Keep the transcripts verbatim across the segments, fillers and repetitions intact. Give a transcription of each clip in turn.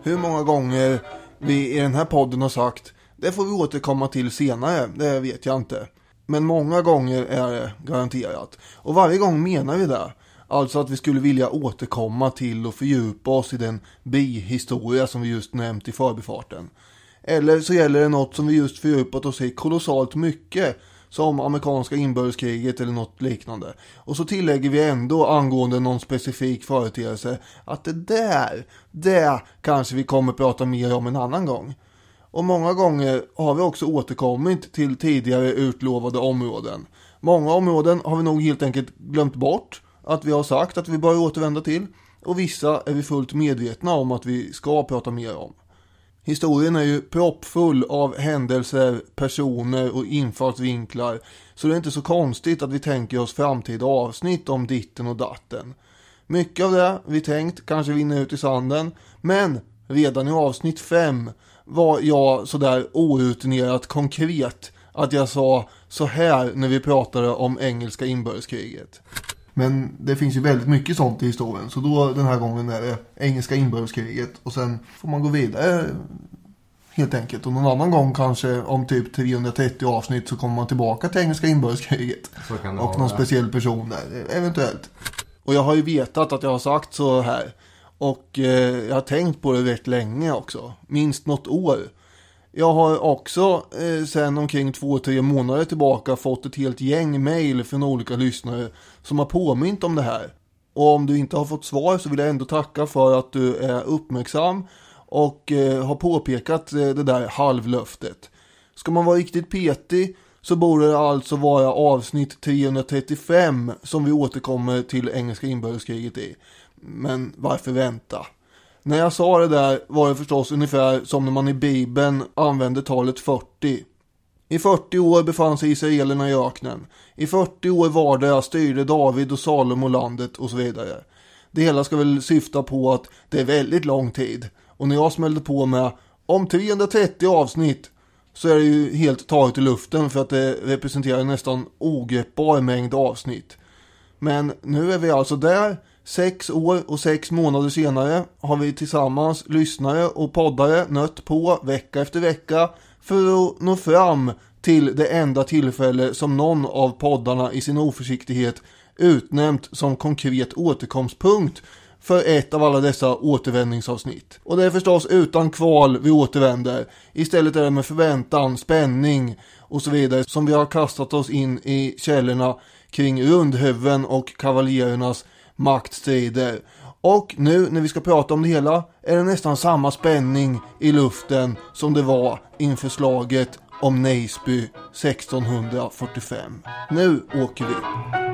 Hur många gånger vi i den här podden har sagt det får vi återkomma till senare, det vet jag inte. Men många gånger är det garanterat. Och varje gång menar vi det. Alltså att vi skulle vilja återkomma till och fördjupa oss i den bihistoria som vi just nämnt i förbifarten. Eller så gäller det något som vi just fördjupat oss i kolossalt mycket, som amerikanska inbördeskriget eller något liknande. Och så tillägger vi ändå angående någon specifik företeelse att det där, det kanske vi kommer prata mer om en annan gång. Och många gånger har vi också återkommit till tidigare utlovade områden. Många områden har vi nog helt enkelt glömt bort att vi har sagt att vi bör återvända till. Och vissa är vi fullt medvetna om att vi ska prata mer om. Historien är ju proppfull av händelser, personer och infallsvinklar, så det är inte så konstigt att vi tänker oss framtida avsnitt om ditten och datten. Mycket av det vi tänkt kanske vinner ut i sanden, men redan i avsnitt fem var jag sådär orutinerat konkret att jag sa så här när vi pratade om engelska inbördeskriget. Men det finns ju väldigt mycket sånt i historien. Så då den här gången är det engelska inbördeskriget. Och sen får man gå vidare helt enkelt. Och någon annan gång kanske om typ trehundratrettio avsnitt så kommer man tillbaka till engelska inbördeskriget. Och någon vara. Speciell person där, eventuellt. Och jag har ju vetat att jag har sagt så här. Och eh, jag har tänkt på det rätt länge också. Minst något år. Jag har också eh, sen omkring två, tre månader tillbaka fått ett helt gäng mejl från olika lyssnare som har påmint om det här. Och om du inte har fått svar så vill jag ändå tacka för att du är uppmärksam och eh, har påpekat eh, det där halvlöftet. Ska man vara riktigt petig så borde det alltså vara avsnitt trehundratrettiofem som vi återkommer till engelska inbördeskriget i. Men varför vänta? När jag sa det där var det förstås ungefär som när man i Bibeln använde talet fyrtio. I fyrtio år befann sig israelerna i öknen. I fyrtio år var det styrde David och Salomo landet och så vidare. Det hela ska väl syfta på att det är väldigt lång tid. Och när jag smällde på med om trehundratrettio avsnitt så är det ju helt taget i luften för att det representerar en nästan ogreppbar mängd avsnitt. Men nu är vi alltså där. Sex år och sex månader senare har vi tillsammans, lyssnare och poddare, nött på vecka efter vecka för att nå fram till det enda tillfälle som någon av poddarna i sin oförsiktighet utnämnt som konkret återkomstpunkt för ett av alla dessa återvändningsavsnitt. Och det är förstås utan kval vi återvänder. Istället är det med förväntan, spänning och så vidare som vi har kastat oss in i källorna kring rundhuvuden och kavaljerernas maktstrider. Och nu när vi ska prata om det hela är det nästan samma spänning i luften som det var inför slaget om Naseby sextonhundrafyrtiofem. Nu åker vi.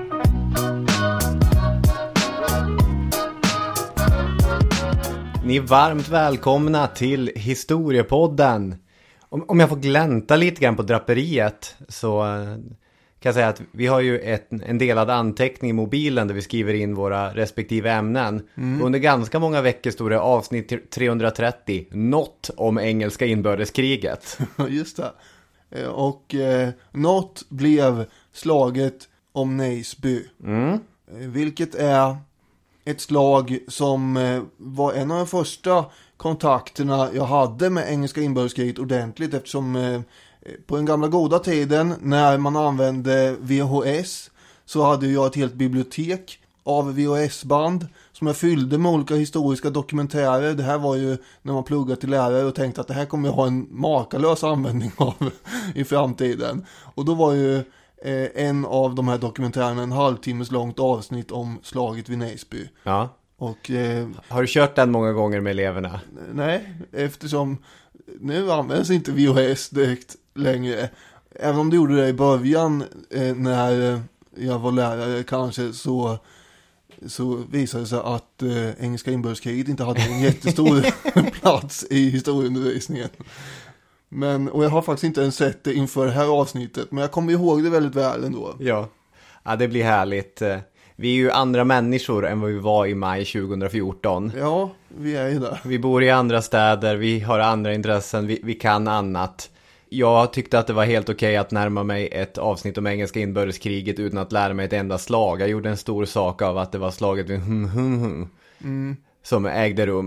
Ni är varmt välkomna till Historiepodden. Om, om jag får glänta lite grann på draperiet så kan jag säga att vi har ju ett, en delad anteckning i mobilen där vi skriver in våra respektive ämnen. Mm. Under ganska många veckor stod det avsnitt trehundratrettio, något om engelska inbördeskriget. Just det. Och eh, något blev slaget om Naseby. Mm. Vilket är ett slag som eh, var en av de första kontakterna jag hade med engelska inbördeskriget ordentligt, eftersom eh, på den gamla goda tiden när man använde V H S så hade jag ett helt bibliotek av V H S-band som jag fyllde med olika historiska dokumentärer. Det här var ju när man pluggade till lärare och tänkte att det här kommer jag ha en makalös användning av i framtiden. Och då var ju eh, en av de här dokumentärerna en halvtimmes långt avsnitt om slaget vid Naseby. Ja. Och, eh, har du kört den många gånger med eleverna? Nej, eftersom nu används inte V H S direkt längre. Även om det gjorde det i början eh, när jag var lärare kanske så, så visade det sig att eh, engelska inbördeskriget inte hade en jättestor plats i historieundervisningen. Men, och jag har faktiskt inte ens sett det inför det här avsnittet, men jag kommer ihåg det väldigt väl ändå. Ja, ja det blir härligt. Vi är ju andra människor än vad vi var i maj tjugohundrafjorton. Ja, vi är ju där. Vi bor i andra städer, vi har andra intressen, vi, vi kan annat. Jag tyckte att det var helt okej att närma mig ett avsnitt om engelska inbördeskriget utan att lära mig ett enda slag. Jag gjorde en stor sak av att det var slaget vid hum, hum, hum, mm. som ägde rum.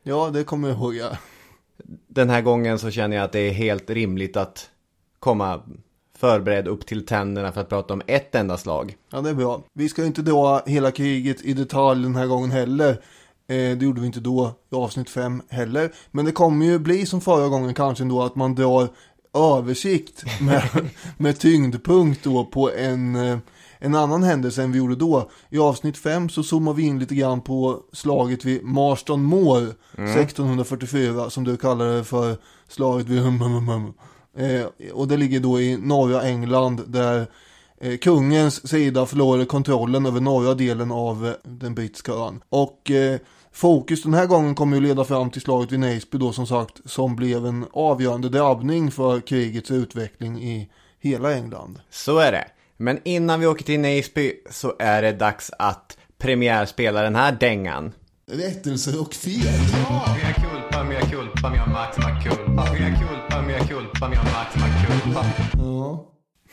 Ja, det kommer jag ihåg, ja. Den här gången så känner jag att det är helt rimligt att komma förberedd upp till tänderna för att prata om ett enda slag. Ja, det är bra. Vi ska inte dra hela kriget i detalj den här gången heller. Eh, det gjorde vi inte då i avsnitt fem heller. Men det kommer ju bli som förra gången kanske ändå att man drar översikt med, med tyngdpunkt då på en, en annan händelse än vi gjorde då. I avsnitt fem så zoomar vi in lite grann på slaget vid Marston Moor mm. sexton fyrtiofyra, som du kallar det för slaget vid hum, hum, hum. Eh, och det ligger då i norra England där eh, kungens sida förlorade kontrollen över norra delen av eh, den brittiska ön. Och eh, fokus den här gången kommer ju leda fram till slaget vid Naseby då, som sagt, som blev en avgörande drabbning för krigets utveckling i hela England. Så är det. Men innan vi åker till Naseby så är det dags att premiärspela den här dängan. Rättelser och fel. Ja, mea culpa, mea culpa, mea maxima culpa. Mea culpa, mea culpa, mea maxima culpa. Ja.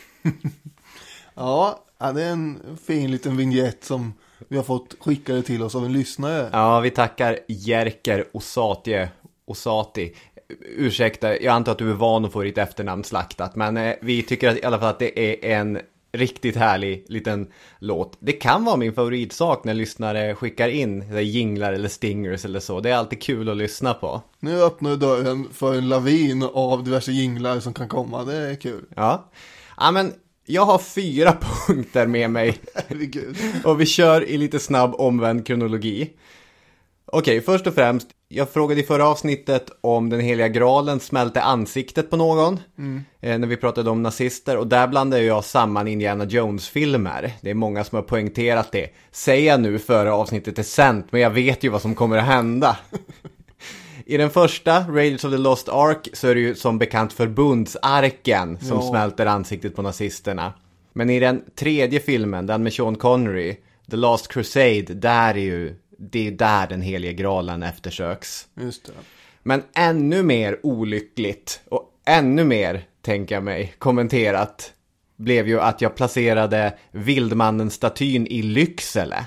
Ja, det är en fin liten vignett som vi har fått skickade till oss av en lyssnare. Ja, vi tackar Jerker Osati. Osati. Ursäkta, jag antar att du är van att få ditt efternamn slaktat. Men eh, vi tycker att, i alla fall att det är en riktigt härlig liten låt. Det kan vara min favoritsak när lyssnare skickar in jinglar eller stingers eller så. Det är alltid kul att lyssna på. Nu öppnar dörren för en lavin av diverse jinglar som kan komma. Det är kul. Ja, ja men jag har fyra punkter med mig. Herregud. Och vi kör i lite snabb omvänd kronologi. Okej, först och främst, jag frågade i förra avsnittet om den heliga graalen smälte ansiktet på någon. Mm. Eh, när vi pratade om nazister. Och där blandade jag samman Indiana Jones-filmer. Det är många som har poängterat det. Säger jag nu före avsnittet är sänt, men jag vet ju vad som kommer att hända. I den första, Raiders of the Lost Ark, så är det ju som bekant förbundsarken som ja. smälter ansiktet på nazisterna. Men i den tredje filmen, den med Sean Connery, The Last Crusade, där är ju... Det är där den heliga graalen eftersöks. Just det. Men ännu mer olyckligt och ännu mer, tänker jag mig, kommenterat blev ju att jag placerade Vildmannen-statyn i Lycksele.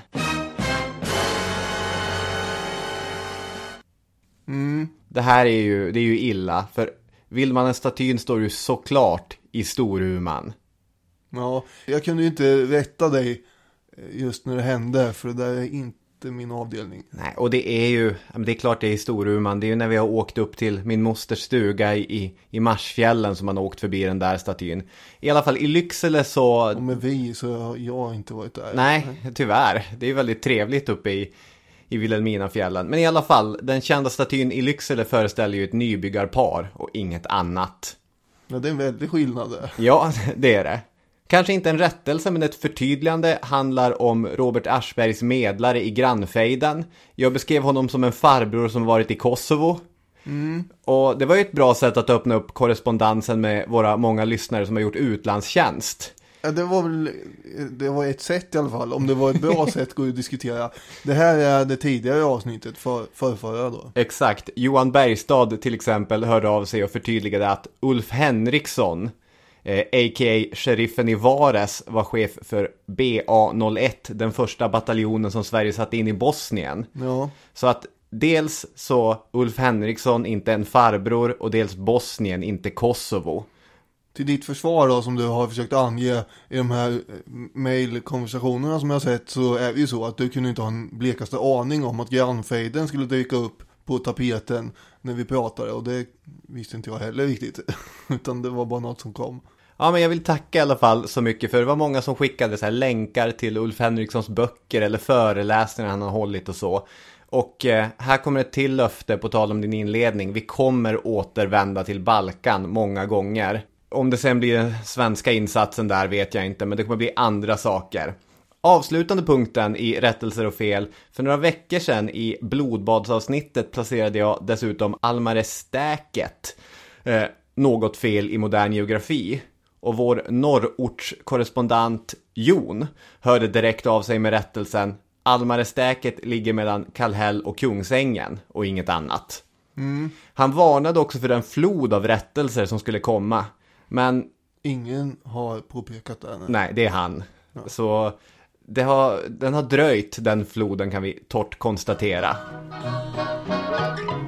Mm. Det här är ju, det är ju illa, för Vildmannen-statyn står ju såklart i Storuman. Ja, jag kunde ju inte rätta dig just när det hände, för det där är inte min avdelning. Nej, och det är ju, det är klart det är i Storuman. Det är ju när vi har åkt upp till min mosters stuga i, i Marsfjällen som man har åkt förbi den där statyn. I alla fall i Lycksele så... Och med vi så har jag inte varit där. Nej, tyvärr. Det är väldigt trevligt uppe i, i Vilhelminafjällen. Men i alla fall, den kända statyn i Lycksele föreställer ju ett nybyggarpar och inget annat. Ja, det är en väldig skillnad där. Ja, det är det. Kanske inte en rättelse, men ett förtydligande handlar om Robert Aschbergs medlare i grannfejden. Jag beskrev honom som en farbror som varit i Kosovo. Mm. Och det var ju ett bra sätt att öppna upp korrespondensen med våra många lyssnare som har gjort utlandstjänst. Ja, det var väl det var ett sätt i alla fall. Om det var ett bra sätt går ju att diskutera. Det här är det tidigare avsnittet för, för förra då. Exakt. Johan Bergstad till exempel hörde av sig och förtydligade att Ulf Henriksson, Eh, a k a sheriffen i Vares, var chef för B A noll ett, den första bataljonen som Sverige satte in i Bosnien. Ja. Så att dels så Ulf Henriksson inte en farbror och dels Bosnien inte Kosovo. Till ditt försvar då, som du har försökt ange i de här mailkonversationerna som jag har sett, så är det ju så att du kunde inte ha en blekaste aning om att grannfejden skulle dyka upp på tapeten när vi pratade, och det visste inte jag heller riktigt. Utan det var bara något som kom. Ja, men jag vill tacka i alla fall så mycket, för det var många som skickade så här länkar till Ulf Henrikssons böcker eller föreläsningar han har hållit och så. Och eh, här kommer ett till löfte på tal om din inledning. Vi kommer återvända till Balkan många gånger. Om det sen blir den svenska insatsen där vet jag inte, men det kommer bli andra saker. Avslutande punkten i rättelser och fel. För några veckor sedan i blodbadsavsnittet placerade jag dessutom Almarestäket. Eh, något fel i modern geografi. Och vår norrortskorrespondent Jon hörde direkt av sig med rättelsen: Almarestäket ligger mellan Kallhäll och Kungsängen och inget annat. Mm. Han varnade också för den flod av rättelser som skulle komma. Men ingen har påpekat det. Nej, nej det är han. Ja. Så det har, den har dröjt, den floden, kan vi torrt konstatera.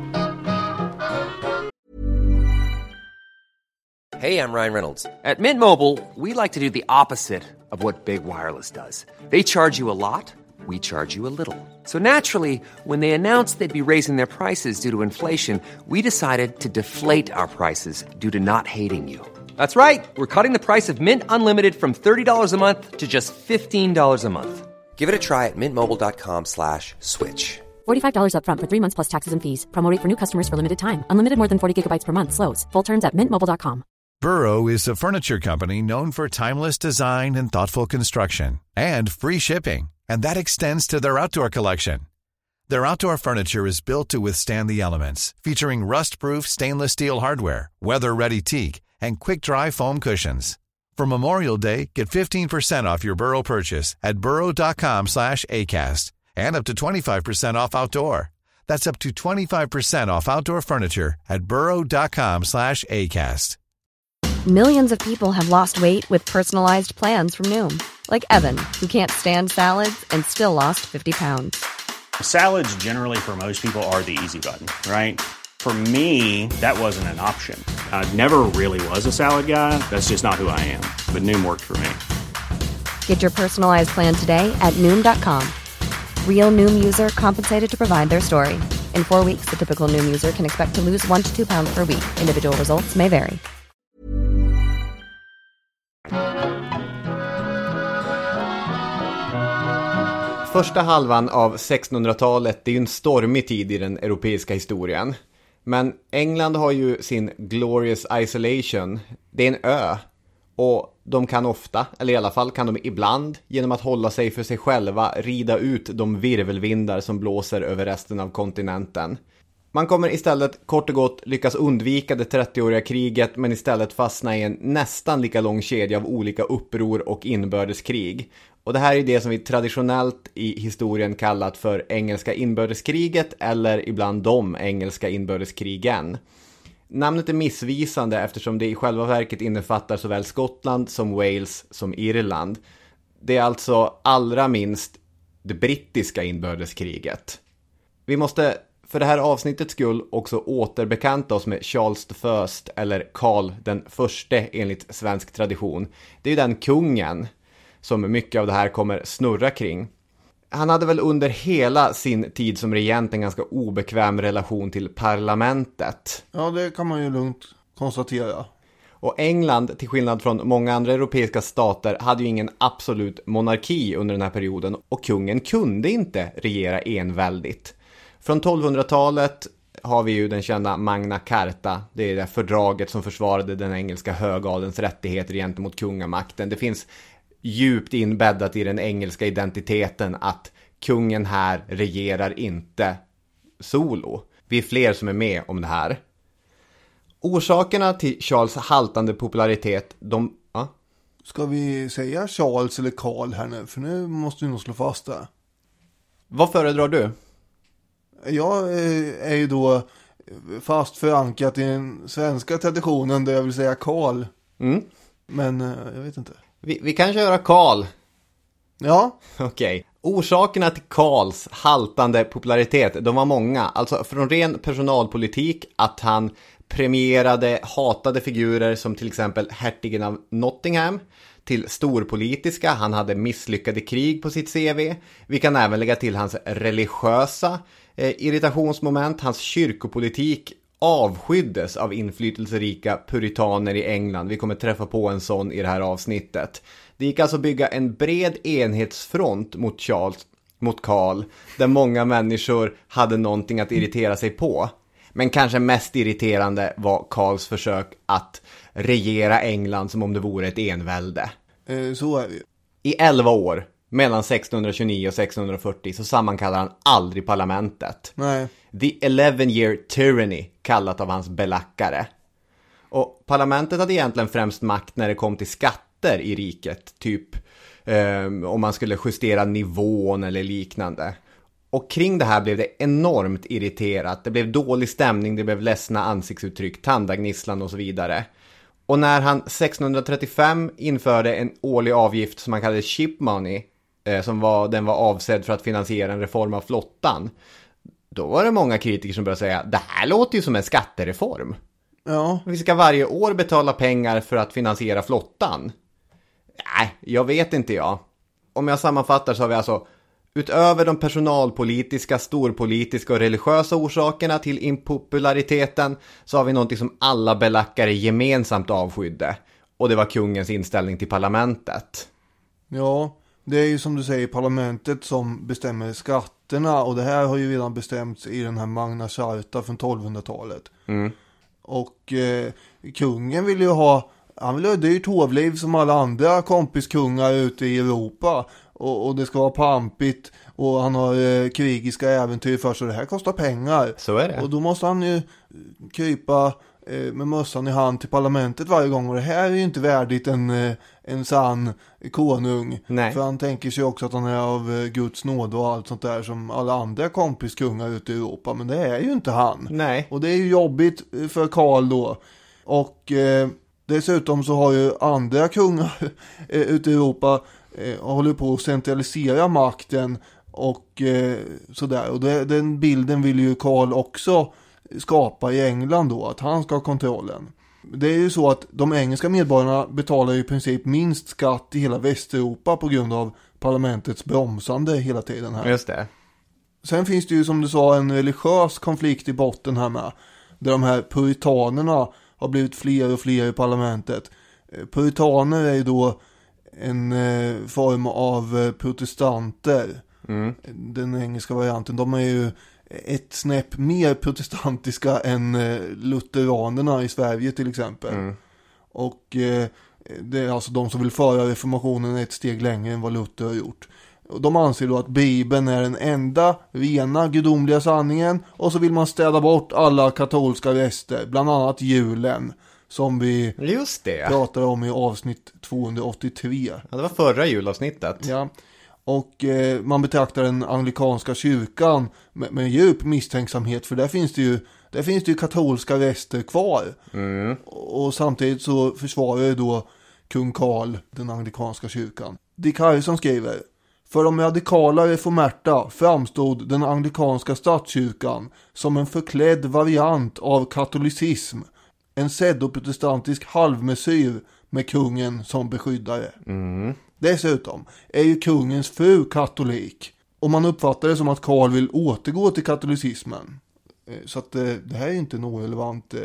Hey, I'm Ryan Reynolds. At Mint Mobile, we like to do the opposite of what Big Wireless does. They charge you a lot, we charge you a little. So naturally, when they announced they'd be raising their prices due to inflation, we decided to deflate our prices due to not hating you. That's right. We're cutting the price of Mint Unlimited from thirty dollars a month to just fifteen dollars a month. Give it a try at mintmobile.com slash switch. forty-five dollars up front for three months plus taxes and fees. Promo rate for new customers for limited time. Unlimited more than forty gigabytes per month slows. Full terms at mint mobile dot com. Burrow is a furniture company known for timeless design and thoughtful construction and free shipping. And that extends to their outdoor collection. Their outdoor furniture is built to withstand the elements, featuring rust-proof stainless steel hardware, weather-ready teak, and quick-dry foam cushions. For Memorial Day, get fifteen percent off your Burrow purchase at burrow.com slash ACAST and up to twenty-five percent off outdoor. That's up to twenty-five percent off outdoor furniture at burrow.com slash ACAST. Millions of people have lost weight with personalized plans from Noom. Like Evan, who can't stand salads and still lost fifty pounds. Salads generally for most people are the easy button, right? For me, that wasn't an option. I never really was a salad guy. That's just not who I am. But Noom worked for me. Get your personalized plan today at Noom dot com. Real Noom user compensated to provide their story. In four weeks, the typical Noom user can expect to lose one to two pounds per week. Individual results may vary. Första halvan av sextonhundratalet, det är ju en stormig tid i den europeiska historien. Men England har ju sin glorious isolation. Det är en ö. Och de kan ofta, eller i alla fall kan de ibland, genom att hålla sig för sig själva, rida ut de virvelvindar som blåser över resten av kontinenten. Man kommer istället kort och gott lyckas undvika det trettioåriga kriget, men istället fastna i en nästan lika lång kedja av olika uppror och inbördeskrig. Och det här är det som vi traditionellt i historien kallat för engelska inbördeskriget, eller ibland de engelska inbördeskrigen. Namnet är missvisande eftersom det i själva verket innefattar såväl Skottland som Wales som Irland. Det är alltså allra minst det brittiska inbördeskriget. Vi måste för det här avsnittets skull också återbekanta oss med Charles the First, eller Karl den förste enligt svensk tradition. Det är ju den kungen som mycket av det här kommer snurra kring. Han hade väl under hela sin tid som regent en ganska obekväm relation till parlamentet. Ja, det kan man ju lugnt konstatera. Och England, till skillnad från många andra europeiska stater, hade ju ingen absolut monarki under den här perioden. Och kungen kunde inte regera enväldigt. Från tolvhundratalet har vi ju den kända Magna Carta. Det är det fördraget som försvarade den engelska högadels rättigheter gentemot kungamakten. Det finns djupt inbäddat i den engelska identiteten att kungen här regerar inte solo. Vi är fler som är med om det här. Orsakerna till Charles haltande popularitet, de... Ja? Ska vi säga Charles eller Karl här nu? För nu måste vi nog slå fast det. Vad föredrar du? Jag är ju då fast förankrat i den svenska traditionen där jag vill säga Karl. Mm. Men jag vet inte. Vi, vi kan köra Karl. Ja. Okej. Okay. Orsakerna till Karls haltande popularitet, de var många. Alltså från ren personalpolitik, att han premierade hatade figurer som till exempel hertigen av Nottingham, till storpolitiska, han hade misslyckade krig på sitt C V. Vi kan även lägga till hans religiösa eh, irritationsmoment. Hans kyrkopolitik avskyddes av inflytelserika puritaner i England. Vi kommer träffa på en sån i det här avsnittet. Det gick alltså bygga en bred enhetsfront mot Charles, mot Karl, där många människor hade någonting att irritera sig på. Men kanske mest irriterande var Karls försök att regera England som om det vore ett envälde. Eh, så är det ju. I elva år, mellan sextonhundratjugonio och sextonhundrafyrtio, så sammankallar han aldrig parlamentet. Nej. The eleven year tyranny, kallat av hans belackare. Och parlamentet hade egentligen främst makt när det kom till skatter i riket. Typ eh, om man skulle justera nivån eller liknande. Och kring det här blev det enormt irriterat. Det blev dålig stämning, det blev ledsna ansiktsuttryck, tandagnisslan och så vidare. Och när han sextonhundratrettiofem införde en årlig avgift som man kallade ship money, eh, som var, den var avsedd för att finansiera en reform av flottan, då var det många kritiker som började säga, det här låter ju som en skattereform. Ja. Vi ska varje år betala pengar för att finansiera flottan. Nej, jag vet inte jag. Om jag sammanfattar så har vi alltså, utöver de personalpolitiska, storpolitiska och religiösa orsakerna till impopulariteten, så har vi någonting som alla belackare gemensamt avskydde. Och det var kungens inställning till parlamentet. Ja, det är ju som du säger parlamentet som bestämmer skatterna. Och det här har ju redan bestämts i den här Magna Charta från tolvhundratalet. Mm. Och eh, kungen vill ju ha, han vill ha ett dyrt hovliv som alla andra kompiskungar ute i Europa. Och, och det ska vara pampigt. Och han har eh, krigiska äventyr för sig. Det här kostar pengar. Så är det. Och då måste han ju krypa eh, med mössan i hand till parlamentet varje gång. Och det här är ju inte värdigt en, eh, en sann konung. Nej. För han tänker sig också att han är av eh, Guds nåd och allt sånt där som alla andra kompiskungar ute i Europa. Men det är ju inte han. Nej. Och det är ju jobbigt för Karl då. Och eh, dessutom så har ju andra kungar eh, ute i Europa eh, håller på att centralisera makten och eh, sådär. Och det, den bilden vill ju Karl också skapa i England då, att han ska ha kontrollen. Det är ju så att de engelska medborgarna betalar i princip minst skatt i hela Västeuropa på grund av parlamentets bromsande hela tiden här. Just det. Sen finns det ju som du sa en religiös konflikt i botten här med. Där de här puritanerna har blivit fler och fler i parlamentet. Puritaner är ju då en eh, form av eh, protestanter. Mm. Den engelska varianten. De är ju ett snäpp mer protestantiska än eh, lutheranerna i Sverige till exempel. Mm. Och eh, det är alltså de som vill föra reformationen ett steg längre än vad Luther har gjort. Och de anser då att Bibeln är den enda rena gudomliga sanningen. Och så vill man städa bort alla katolska rester. Bland annat julen. Som vi Just det. pratar om i avsnitt tvåhundraåttiotre. Ja, det var förra julavsnittet. Ja. Och eh, man betraktar den anglikanska kyrkan med, med djup misstänksamhet. För där finns det ju, där finns det ju katolska rester kvar. Mm. Och, och samtidigt så försvarar ju då kung Karl den anglikanska kyrkan. Dick Harrison skriver: för de radikala reformerta framstod den anglikanska statskyrkan som en förklädd variant av katolicism. En pseudoprotestantisk halvmesyr med kungen som beskyddare. Mm. Dessutom är ju kungens fru katolik. Och man uppfattar det som att Karl vill återgå till katolicismen. Så att det, det här är inte en orelevant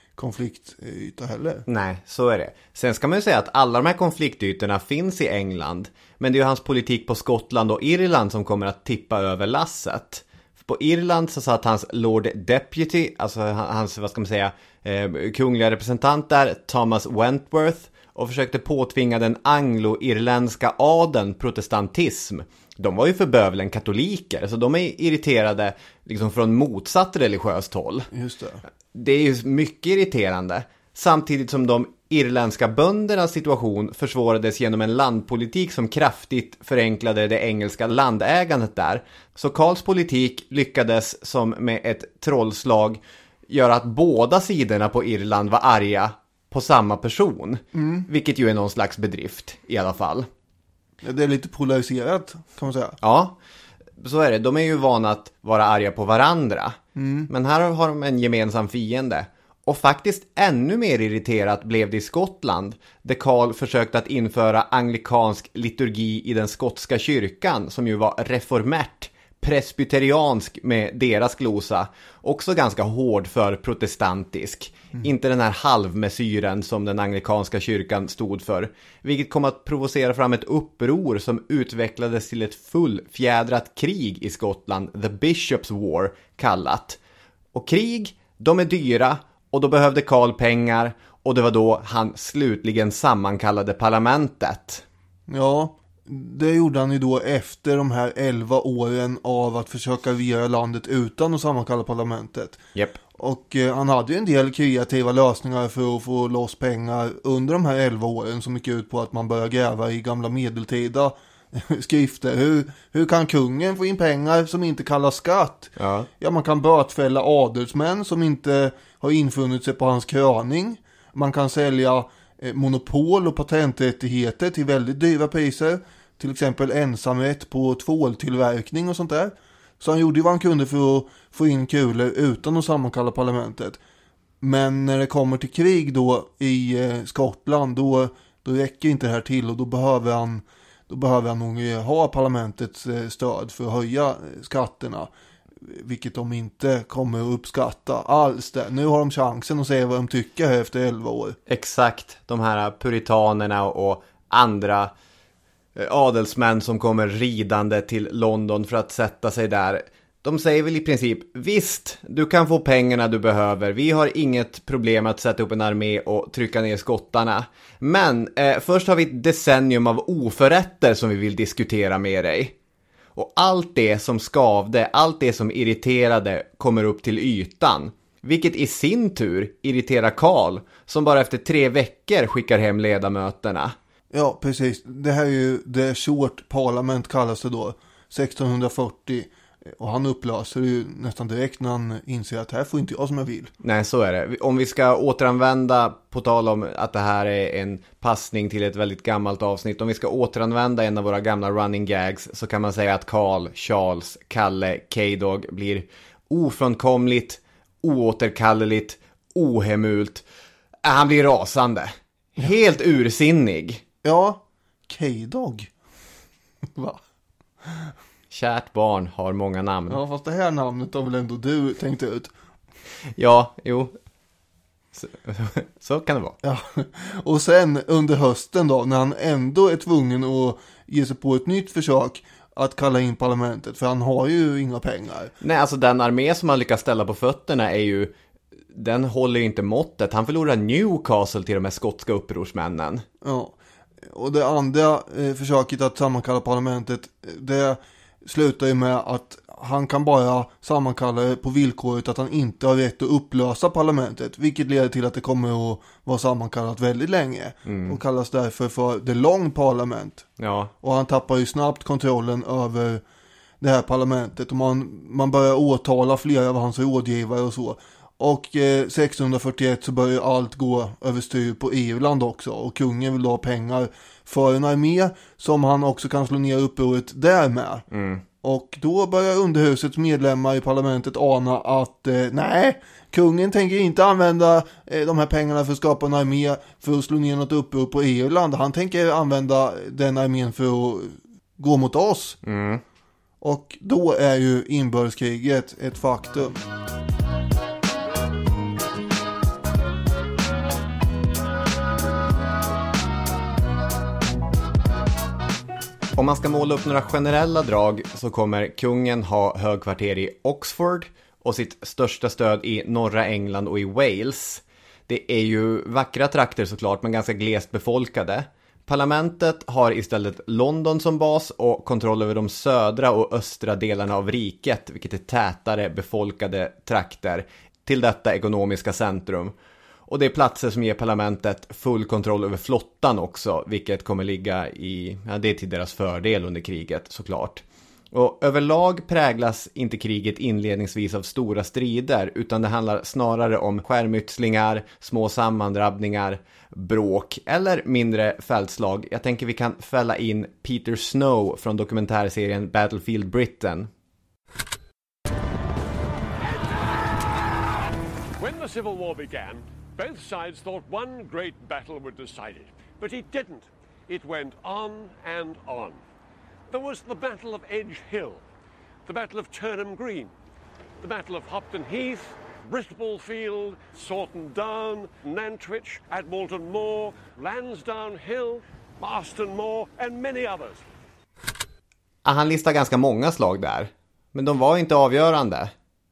konfliktyta heller. Nej, så är det. Sen ska man ju säga att alla de här konfliktytorna finns i England. Men det är ju hans politik på Skottland och Irland som kommer att tippa över lasset. På Irland så satt hans Lord Deputy, alltså hans, vad ska man säga, eh, kungliga representant där, Thomas Wentworth, och försökte påtvinga den anglo-irländska adeln protestantism. De var ju för bövelen katoliker, så de är irriterade liksom från motsatt religiöst håll. Just det. Det är ju mycket irriterande. Samtidigt som de irländska böndernas situation försvårades genom en landpolitik som kraftigt förenklade det engelska landägandet där. Så Karls politik lyckades som med ett trollslag göra att båda sidorna på Irland var arga på samma person. Mm. Vilket ju är någon slags bedrift i alla fall. Ja, det är lite polariserat kan man säga. Ja, så är det. De är ju vana att vara arga på varandra. Mm. Men här har de en gemensam fiende. Och faktiskt ännu mer irriterat blev det i Skottland, där Karl försökte att införa anglikansk liturgi i den skotska kyrkan, som ju var reformärt, presbyteriansk med deras glosa, också ganska hård för protestantisk. Mm. Inte den här halvmesyren som den anglikanska kyrkan stod för, vilket kom att provocera fram ett uppror som utvecklades till ett fullfjädrat krig i Skottland, The Bishops War kallat. Och krig, de är dyra. Och då behövde Karl pengar, och det var då han slutligen sammankallade parlamentet. Ja, det gjorde han ju då efter de här elva åren av att försöka regera landet utan att sammankalla parlamentet. Yep. Och eh, han hade ju en del kreativa lösningar för att få loss pengar under de här elva åren, som gick ut på att man börjar gräva i gamla medeltida skrifter. Hur, hur kan kungen få in pengar som inte kallas skatt? Ja, ja man kan bötfälla adelsmän som inte har infunnit sig på hans kröning. Man kan sälja eh, monopol och patenträttigheter till väldigt dyra priser. Till exempel ensamrätt på tvåltillverkning och sånt där. Så han gjorde ju vad han kunde för att få in kulor utan att sammankalla parlamentet. Men när det kommer till krig då i eh, Skottland, då, då räcker inte det här till, och då behöver han, då behöver han nog ha parlamentets eh, stöd för att höja skatterna. Vilket de inte kommer att uppskatta alls det. Nu har de chansen att säga vad de tycker efter elva år. Exakt, de här puritanerna och andra adelsmän som kommer ridande till London för att sätta sig där. De säger väl i princip, visst, du kan få pengarna du behöver. Vi har inget problem att sätta upp en armé och trycka ner skottarna. Men eh, först har vi ett decennium av oförrätter som vi vill diskutera med dig. Och allt det som skavde, allt det som irriterade kommer upp till ytan. Vilket i sin tur irriterar Karl, som bara efter tre veckor skickar hem ledamöterna. Ja, precis. Det här är ju det short parlament kallas det då, sexton fyrtio. Och han upplöser ju nästan direkt när han inser att här får inte jag som jag vill. Nej, så är det. Om vi ska återanvända, på tal om att det här är en passning till ett väldigt gammalt avsnitt. Om vi ska återanvända en av våra gamla running gags, så kan man säga att Karl, Charles, Kalle, K-Dog blir ofrånkomligt, oåterkalleligt, ohemult. Han blir rasande. Helt ursinnig. Ja, K-Dog. Va? Kärt barn har många namn. Ja, fast det här namnet har väl ändå du tänkt ut. Ja, jo. Så, så kan det vara. Ja. Och sen under hösten då, när han ändå är tvungen att ge sig på ett nytt försök att kalla in parlamentet, för han har ju inga pengar. Nej, alltså den armé som han lyckas ställa på fötterna är ju, den håller ju inte måttet. Han förlorar Newcastle till de här skotska upprorsmännen. Ja, och det andra eh, försöket att sammankalla parlamentet, det slutar ju med att han kan bara sammankalla det på villkoret att han inte har rätt att upplösa parlamentet, vilket leder till att det kommer att vara sammankallat väldigt länge mm. och kallas därför för The Long Parliament. Ja. Och han tappar ju snabbt kontrollen över det här parlamentet, och man, man börjar åtala flera av hans rådgivare och så. Och eh, sexton fyrtioett så börjar allt gå överstyr på Irland också, och kungen vill ha pengar för en armé som han också kan slå ner upproret där med. Mm. Och då börjar underhusets medlemmar i parlamentet ana att eh, nej, kungen tänker inte använda eh, de här pengarna för att skapa en armé för att slå ner något uppror på Irland. Han tänker använda den armén för att gå mot oss. Mm. Och då är ju inbördeskriget ett faktum. Om man ska måla upp några generella drag så kommer kungen ha högkvarter i Oxford och sitt största stöd i norra England och i Wales. Det är ju vackra trakter såklart, men ganska glest befolkade. Parlamentet har istället London som bas och kontroll över de södra och östra delarna av riket, vilket är tätare befolkade trakter, till detta ekonomiska centrum. Och det är platser som ger parlamentet full kontroll över flottan också, vilket kommer ligga i, ja, det är till deras fördel under kriget såklart. Och överlag präglas inte kriget inledningsvis av stora strider, utan det handlar snarare om skärmytslingar, små sammandrabbningar, bråk eller mindre fältslag. Jag tänker vi kan fälla in Peter Snow från dokumentärserien Battlefield Britain. When the Civil War began, both sides thought one great battle would decide it, but it didn't. It went on and on. There was the Battle of Edge Hill, the Battle of Turnham Green, the Battle of Hopton Heath, Bristol Field, Sawton Down, Nantwich, at Malton Moor, Lansdowne Hill, Marston Moor and many others. Ah, han listar ganska många slag där, men de var inte avgörande.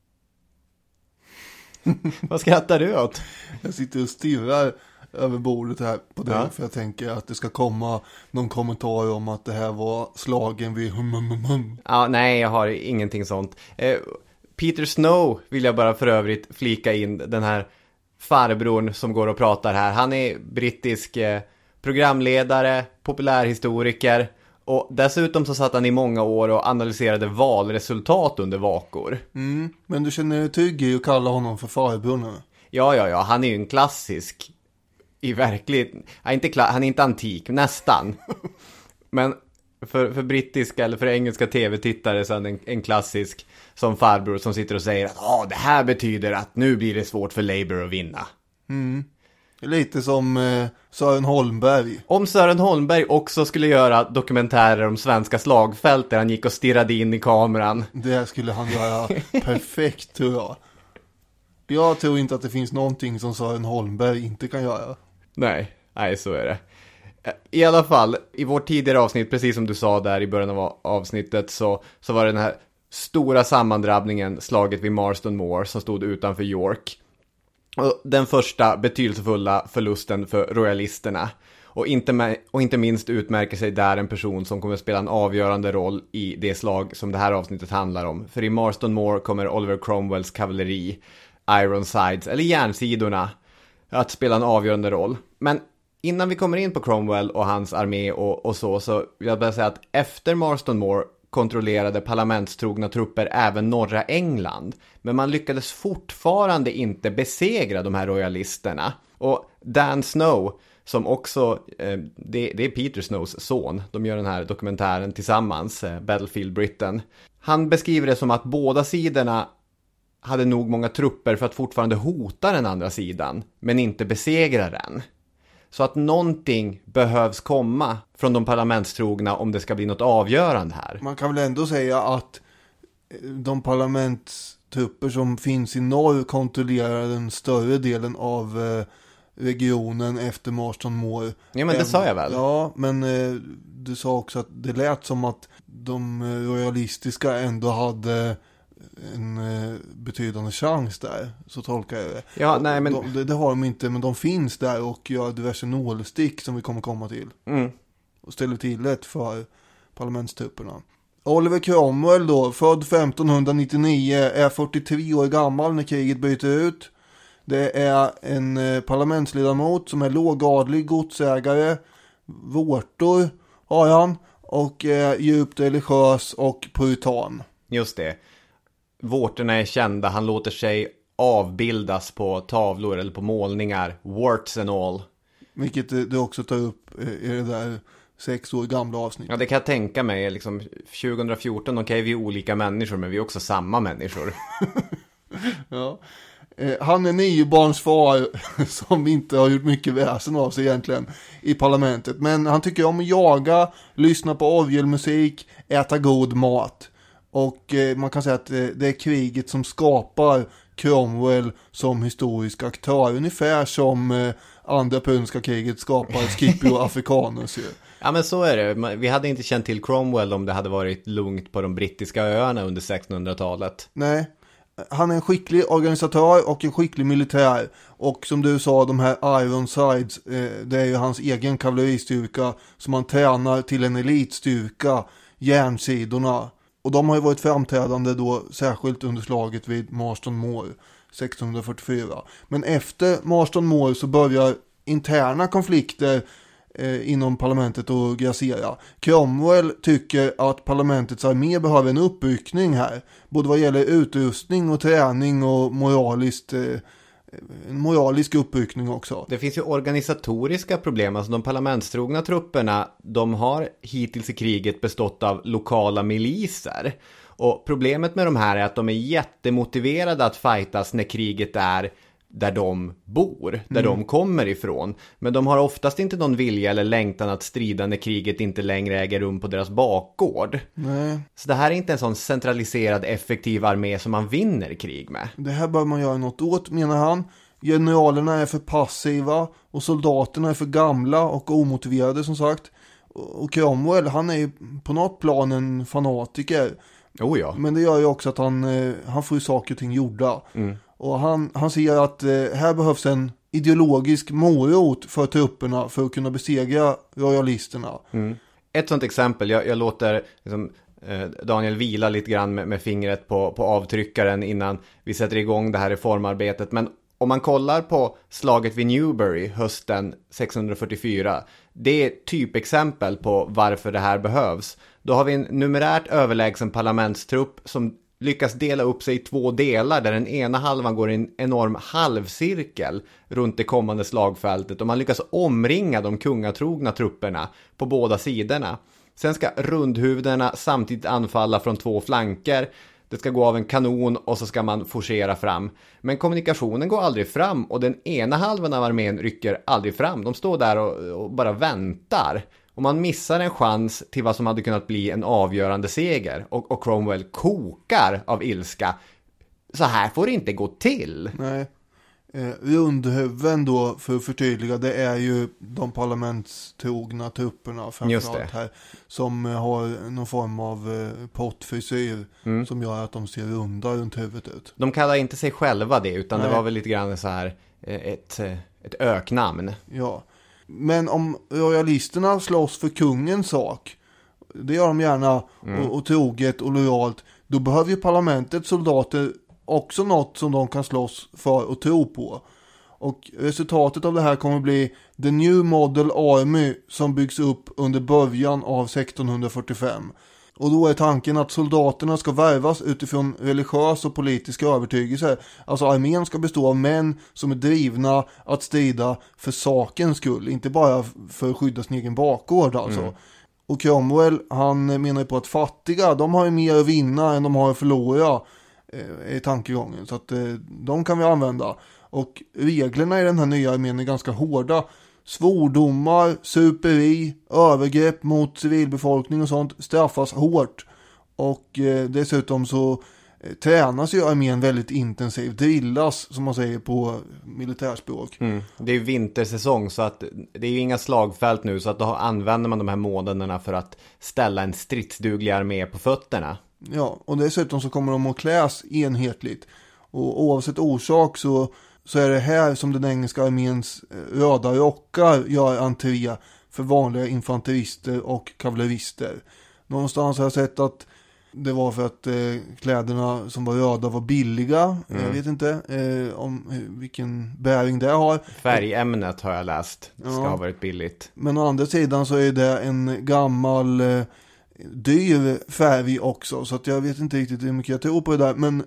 Vad skrattar du åt? Jag sitter och stirrar över bordet här på det, ja. För jag tänker att det ska komma någon kommentar om att det här var slagen vid hum hum hum hum. Ja, nej, jag har ingenting sånt. Eh, Peter Snow vill jag bara för övrigt flika in, den här farbrorn som går och pratar här. Han är brittisk eh, programledare, populärhistoriker. Och dessutom så satt han i många år och analyserade valresultat under vakor. Mm, men du känner dig trygg i att kalla honom för farbror nu? Ja, ja, ja. Han är ju en klassisk. I verkligt... Han är inte, kla- han är inte antik, nästan. Men För, för brittiska eller för engelska tv-tittare så är en, en klassisk som farbror som sitter och säger att ah, det här betyder att nu blir det svårt för Labour att vinna. Mm. Lite som eh, Sören Holmberg. Om Sören Holmberg också skulle göra dokumentärer om svenska slagfält där han gick och stirrade in i kameran. Det skulle han göra perfekt, tror jag. Jag tror inte att det finns någonting som Sören Holmberg inte kan göra. Nej, nej så är det. I alla fall, i vårt tidigare avsnitt, precis som du sa där i början av avsnittet, så, så var det den här stora sammandrabbningen, slaget vid Marston Moor, som stod utanför York. Och den första betydelsefulla förlusten för royalisterna. Och inte, med, och inte minst utmärker sig där en person som kommer att spela en avgörande roll i det slag som det här avsnittet handlar om. För i Marston Moor kommer Oliver Cromwells kavalleri, Ironsides, eller järnsidorna, att spela en avgörande roll. Men innan vi kommer in på Cromwell och hans armé och, och så, så vill jag bara säga att efter Marston Moor kontrollerade parlamentstrogna trupper även norra England. Men man lyckades fortfarande inte besegra de här royalisterna. Och Dan Snow, som också, eh, det, det är Peter Snows son, de gör den här dokumentären tillsammans, eh, Battlefield Britain. Han beskriver det som att båda sidorna hade nog många trupper för att fortfarande hota den andra sidan, men inte besegra den. Så att någonting behövs komma från de parlamentstrogna om det ska bli något avgörande här. Man kan väl ändå säga att de parlamentstrupper som finns i norr kontrollerar den större delen av eh, regionen efter Marston Moor. Ja, men det Även, sa jag väl. Ja, men eh, du sa också att det lät som att de royalistiska ändå hade en eh, betydande chans där, så tolkar jag det. Ja, nej, men... de, det, det har de inte, men de finns där och gör diverse nålstick som vi kommer komma till. Mm. Och ställer till det för parlamentstrupperna. Oliver Cromwell då, född femtonhundranittionio, är fyrtiotre år gammal när kriget bryter ut. Det är en eh, parlamentsledamot som är lågadlig, godsägare, vårtor har han, och är djupt religiös och puritan. Just det. Vårtorna är kända, han låter sig avbildas på tavlor eller på målningar, warts and all. Vilket du också tar upp i det där sex år gamla avsnittet. Ja, det kan jag tänka mig. Liksom, tjugohundrafjorton, okej, okay, vi är olika människor, men vi är också samma människor. Ja. Eh, han är niobarnsfar som inte har gjort mycket väsen av sig egentligen i parlamentet. Men han tycker om att jaga, lyssna på orgelmusik, äta god mat. Och eh, man kan säga att eh, det är kriget som skapar Cromwell som historisk aktör. Ungefär som eh, andra punska kriget skapar Scipio Africanus. Ja, men så är det. Vi hade inte känt till Cromwell om det hade varit lugnt på de brittiska öarna under sextonhundratalet. Nej, han är en skicklig organisatör och en skicklig militär. Och som du sa, de här Ironsides, eh, det är ju hans egen kavalleristyrka som han tränar till en elitstyrka, järnsidorna. Och de har ju varit framträdande då, särskilt under slaget vid Marston Moor sextonhundrafyrtiofyra. Men efter Marston Moor så börjar interna konflikter eh, inom parlamentet att grassera. Cromwell tycker att parlamentets armé behöver en uppryckning här. Både vad gäller utrustning och träning och moraliskt... Eh, en moralisk uppryckning också. Det finns ju organisatoriska problem. Alltså de parlamentstrogna trupperna, de har hittills i kriget bestått av lokala miliser. Och problemet med de här är att de är jättemotiverade att fightas när kriget är där de bor, där mm. de kommer ifrån. Men de har oftast inte någon vilja eller längtan att strida när kriget inte längre äger rum på deras bakgård. Nej. Så det här är inte en sån centraliserad, effektiv armé som man vinner krig med. Det här bör man göra något åt, menar han. Generalerna är för passiva och soldaterna är för gamla och omotiverade, som sagt. Och Cromwell, han är ju på något plan en fanatiker. Oh ja. Men det gör ju också att han, han får ju saker och ting gjorda. Mm. Och han, han ser att eh, här behövs en ideologisk morot för trupperna för att kunna besegra royalisterna. Mm. Ett sånt exempel, jag, jag låter liksom, eh, Daniel vila lite grann med, med fingret på, på avtryckaren innan vi sätter igång det här reformarbetet. Men om man kollar på slaget vid Newbury hösten sextonhundrafyrtiofyra, det är typexempel på varför det här behövs. Då har vi en numerärt överlägsen parlamentstrupp som lyckas dela upp sig i två delar där den ena halvan går i en enorm halvcirkel runt det kommande slagfältet och man lyckas omringa de kungatrogna trupperna på båda sidorna. Sen ska rundhuvudena samtidigt anfalla från två flanker. Det ska gå av en kanon och så ska man forcera fram. Men kommunikationen går aldrig fram och den ena halvan av armén rycker aldrig fram. De står där och, och bara väntar. Och man missar en chans till vad som hade kunnat bli en avgörande seger. Och, och Cromwell kokar av ilska. Så här får det inte gå till. Nej. Eh, rundhuvuden då, för att förtydliga, det är ju de parlamentstrogna trupperna framförallt här, som eh, har någon form av eh, pottfrisyr mm. som gör att de ser runda runt huvudet ut. De kallar inte sig själva det, utan Nej. det var väl lite grann så här eh, ett, eh, ett öknamn. Ja, men om royalisterna slåss för kungens sak, det gör de gärna mm. och, och troget och lojalt, då behöver ju parlamentets soldater också något som de kan slåss för och tro på. Och resultatet av det här kommer bli The New Model Army som byggs upp under början av sexton fyrtiofem. Och då är tanken att soldaterna ska värvas utifrån religiös och politiska övertygelser. Alltså armén ska bestå av män som är drivna att strida för sakens skull, inte bara för att skydda sin egen bakgård alltså. Mm. Och Cromwell, han menar på att fattiga, de har ju mer att vinna än de har att förlora i tankegången, så att eh, de kan vi använda. Och reglerna i den här nya armén är ganska hårda. Svordomar, superi, övergrepp mot civilbefolkning och sånt straffas hårt. Och eh, dessutom så eh, tränas ju armén väldigt intensivt, drillas som man säger på militärspråk. Mm. Det är ju vintersäsong, så att det är ju inga slagfält nu, så att då använder man de här månaderna för att ställa en stridsduglig armé på fötterna. Ja, och dessutom så kommer de att kläs enhetligt. Och oavsett orsak så, så är det här som den engelska arméns röda rockar gör entré för vanliga infanterister och kavallerister. Någonstans har jag sett att det var för att eh, kläderna som var röda var billiga. Mm. Jag vet inte eh, om vilken bäring det har. Färgämnet har jag läst. Det ska ja. ha varit billigt. Men å andra sidan så är det en gammal... Eh, dyr färg också, så att jag vet inte riktigt hur mycket jag tror på det där, men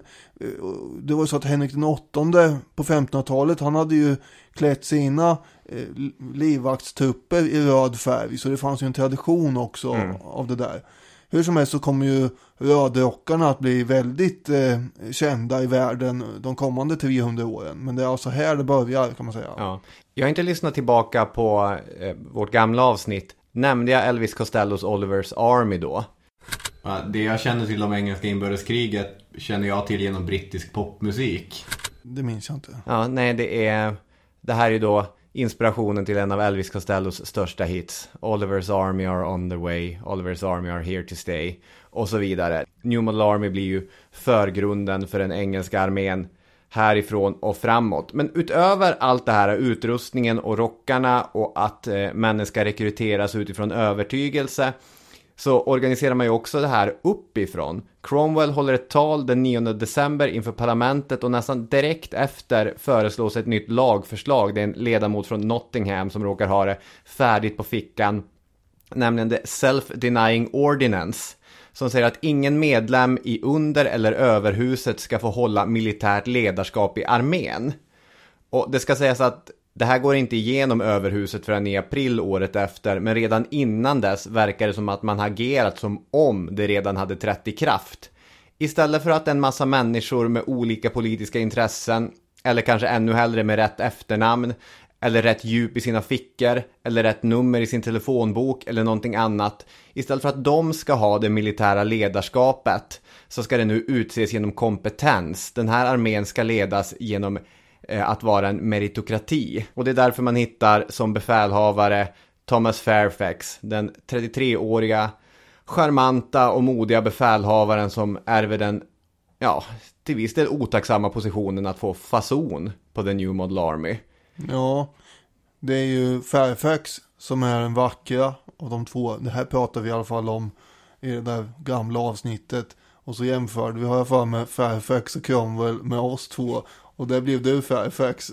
det var så att Henrik den åttonde på femtonhundratalet, han hade ju klätt sina eh, livvaktstrupper i röd färg, så det fanns ju en tradition också mm. av det där. Hur som helst så kommer ju rödrockarna att bli väldigt eh, kända i världen de kommande trehundra åren, men det är alltså här det börjar, kan man säga. Ja. Jag har inte lyssnat tillbaka på eh, vårt gamla avsnitt. Nämnde jag Elvis Costellos Oliver's Army då? Ja, det jag känner till om engelska inbördeskriget känner jag till genom brittisk popmusik. Det minns jag inte. Ja, nej, det är... Det här är då inspirationen till en av Elvis Costellos största hits. Oliver's Army are on the way. Oliver's Army are here to stay. Och så vidare. New Model Army blir ju förgrunden för den engelska armén härifrån och framåt. Men utöver allt det här, utrustningen och rockarna och att eh, männen ska rekryteras utifrån övertygelse, så organiserar man ju också det här uppifrån. Cromwell håller ett tal den nionde december inför parlamentet och nästan direkt efter föreslås ett nytt lagförslag. Det är en ledamot från Nottingham som råkar ha det färdigt på fickan, nämligen the Self-Denying Ordinance, som säger att ingen medlem i under- eller överhuset ska få hålla militärt ledarskap i armén. Och det ska sägas att det här går inte igenom överhuset förrän i april året efter, men redan innan dess verkar det som att man har agerat som om det redan hade trätt i kraft. Istället för att en massa människor med olika politiska intressen, eller kanske ännu hellre med rätt efternamn, eller rätt djup i sina fickor, eller rätt nummer i sin telefonbok eller någonting annat. Istället för att de ska ha det militära ledarskapet, så ska det nu utses genom kompetens. Den här armén ska ledas genom eh, att vara en meritokrati. Och det är därför man hittar som befälhavare Thomas Fairfax, den trettiotreåriga, charmanta och modiga befälhavaren som ärver den, ja, till viss del otacksamma positionen att få fason på The New Model Army. Ja, det är ju Fairfax som är den vackra av de två. Det här pratar vi i alla fall om i det där gamla avsnittet. Och så jämförde vi, har jag för med Fairfax och Cromwell med oss två. Och där blev du Fairfax.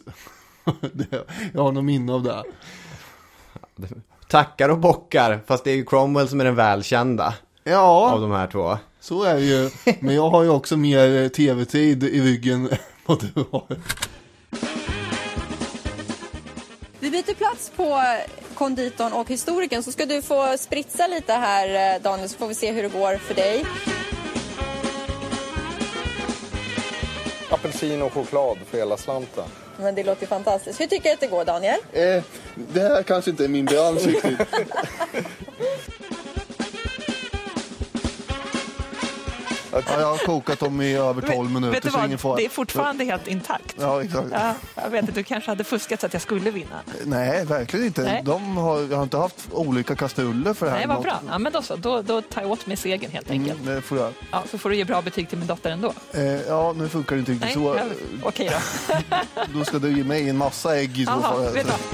Jag har någon minne av det. Tackar och bockar, fast det är ju Cromwell som är den välkända ja, av de här två. Så är det ju. Men jag har ju också mer tv-tid i ryggen än vad du har. Vi byter plats på konditorn och historikern, så ska du få spritsa lite här, Daniel, så får vi se hur det går för dig. Apelsin och choklad för hela slanten. Men det låter fantastiskt. Hur tycker du att det går, Daniel? Eh, det här kanske inte är min bransch riktigt. Ja, jag har kokat dem i över tolv minuter. Vet du vad, ingen fara. det är fortfarande helt intakt. Ja, exakt. Ja, jag vet att du kanske hade fuskat så att jag skulle vinna. Nej, verkligen inte. Nej. De har, jag har inte haft olika kastruller för det här. Nej, vad bra. Ja, men då så. Då, då tar jag åt mig segern helt enkelt. Mm, det får jag. Ja, så får du ge bra betyg till min dotter ändå. Eh, ja, nu funkar det inte riktigt Nej, så. ja, okej då. Då ska du ge mig en massa ägg i så Aha, fall. vet du vad?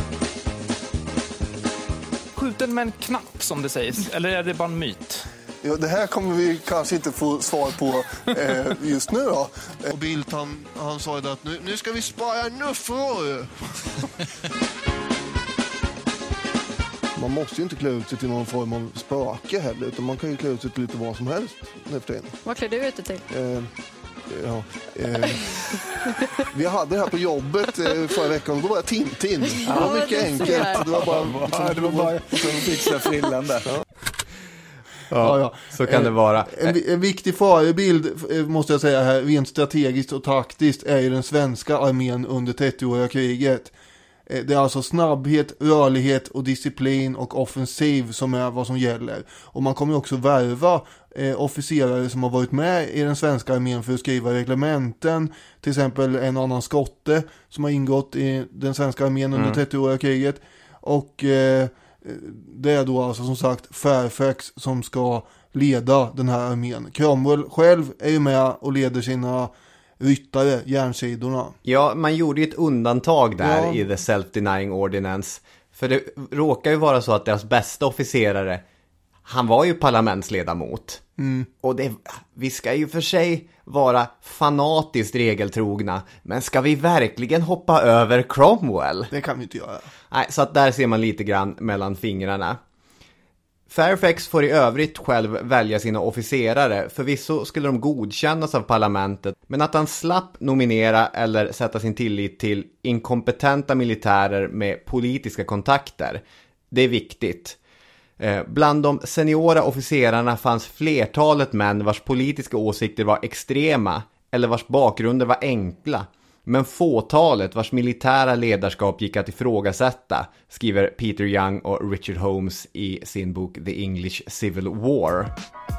Skjuten med en knapp, som det sägs. Eller är det bara en myt? Ja, det här kommer vi kanske inte få svar på eh, just nu då. Och Bildt han, han sa ju att nu, nu ska vi spara nuffror. Man måste ju inte klä ut sig till någon form av spöke heller, utan man kan ju klä ut sig till lite vad som helst efter en. Vad klär du ut dig till? Eh, ja, eh, vi hade det här på jobbet eh, förra veckan och då var jag Tintin. Det var mycket enkelt. Det var bara, Det var bara att fixa frillen där. Ja, Ja, ja. så kan det vara. En, en viktig förebild måste jag säga här, rent strategiskt och taktiskt, är ju den svenska armén under trettioåriga kriget. Det är alltså snabbhet, rörlighet och disciplin och offensiv som är vad som gäller. Och man kommer också värva eh, officerare som har varit med i den svenska armén för att skriva reglementen. Till exempel en annan skotte som har ingått i den svenska armén under mm. trettioåriga kriget. Och eh, det är då alltså som sagt Fairfax som ska leda den här armén. Cromwell själv är ju med och leder sina ryttare, järnsidorna. Ja, man gjorde ju ett undantag där Ja. i The Self-Denying Ordinance. För det råkar ju vara så att deras bästa officerare, han var ju parlamentsledamot. Mm. Och det, vi ska ju för sig vara fanatiskt regeltrogna, men ska vi verkligen hoppa över Cromwell? Det kan vi inte göra. Nej, så att där ser man lite grann mellan fingrarna. Fairfax får i övrigt själv välja sina officerare. Förvisso skulle de godkännas av parlamentet, men att han slapp nominera eller sätta sin tillit till inkompetenta militärer med politiska kontakter, det är viktigt. Eh, bland de seniora officerarna fanns flertalet män vars politiska åsikter var extrema eller vars bakgrunder var enkla. Men fåtalet vars militära ledarskap gick att ifrågasätta, skriver Peter Young och Richard Holmes i sin bok The English Civil War.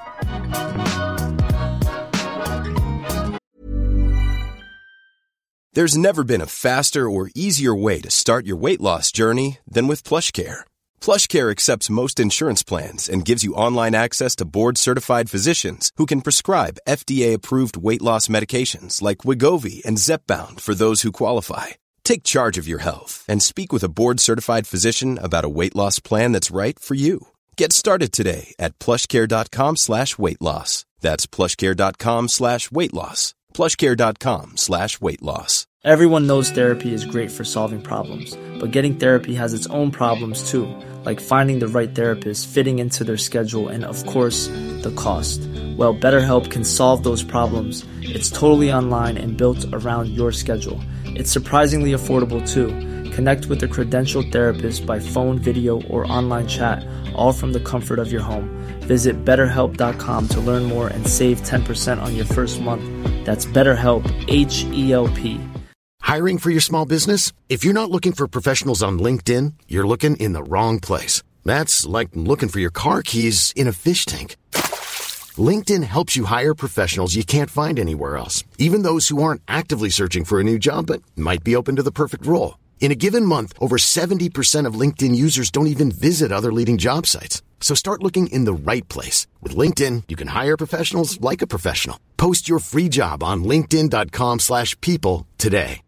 There's never been a faster or easier way to start your weight loss journey than with PlushCare. PlushCare accepts most insurance plans and gives you online access to board-certified physicians who can prescribe F D A-approved weight loss medications like Wegovy and Zepbound for those who qualify. Take charge of your health and speak with a board-certified physician about a weight loss plan that's right for you. Get started today at plushcare.com slash weight loss. That's plushcare.com slash weight loss. plushcare.com slash weight loss. Everyone knows therapy is great for solving problems, but getting therapy has its own problems too, like finding the right therapist, fitting into their schedule, and of course, the cost. Well, BetterHelp can solve those problems. It's totally online and built around your schedule. It's surprisingly affordable too. Connect with a credentialed therapist by phone, video, or online chat, all from the comfort of your home. Visit better help dot com to learn more and save ten percent on your first month. That's BetterHelp, H E L P. Hiring for your small business? If you're not looking for professionals on LinkedIn, you're looking in the wrong place. That's like looking for your car keys in a fish tank. LinkedIn helps you hire professionals you can't find anywhere else, even those who aren't actively searching for a new job but might be open to the perfect role. In a given month, over seventy percent of LinkedIn users don't even visit other leading job sites. So start looking in the right place. With LinkedIn, you can hire professionals like a professional. Post your free job on linkedin dot com slash people today.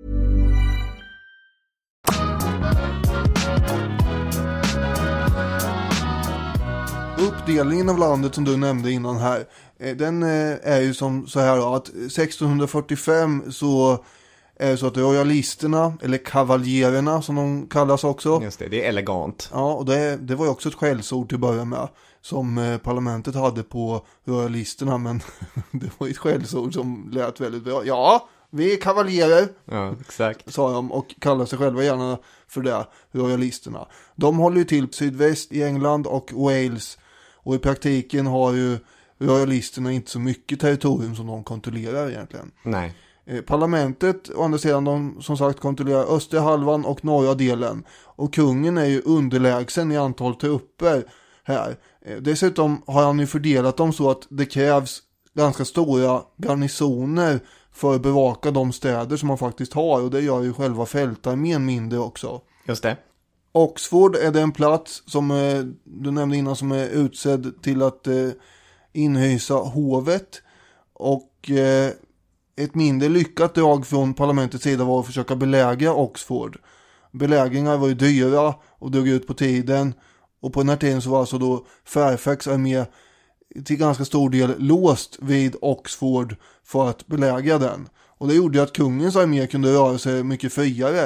Uppdelningen av landet som du nämnde innan här, den är ju som så här att sextonhundrafyrtiofem så är det så att royalisterna, eller kavaljererna som de kallas också. Just det, det är elegant. Ja, och det, det var ju också ett skällsord till början med, som parlamentet hade på royalisterna, men det var ett skällsord som lät väldigt bra. Ja, vi är kavaljerer. Ja, exakt. Sa de och kallar sig själva gärna för det, royalisterna. De håller ju till sydväst i England och Wales. Och i praktiken har ju royalisterna inte så mycket territorium som de kontrollerar egentligen. Nej. Eh, parlamentet, å andra sidan, de som sagt kontrollerar östra halvan och norra delen. Och kungen är ju underlägsen i antal trupper här. Eh, dessutom har han ju fördelat dem så att det krävs ganska stora garnisoner för att bevaka de städer som man faktiskt har. Och det gör ju själva fältarmén mindre också. Just det. Oxford är det en plats som eh, du nämnde innan som är utsedd till att eh, inhysa hovet. Och eh, ett mindre lyckat drag från parlamentets sida var att försöka belägra Oxford. Belägringar var ju dyra och drog ut på tiden. Och på den här tiden så var alltså då Fairfax armé till ganska stor del låst vid Oxford för att belägra den. Och det gjorde att kungens armé kunde röra sig mycket friare.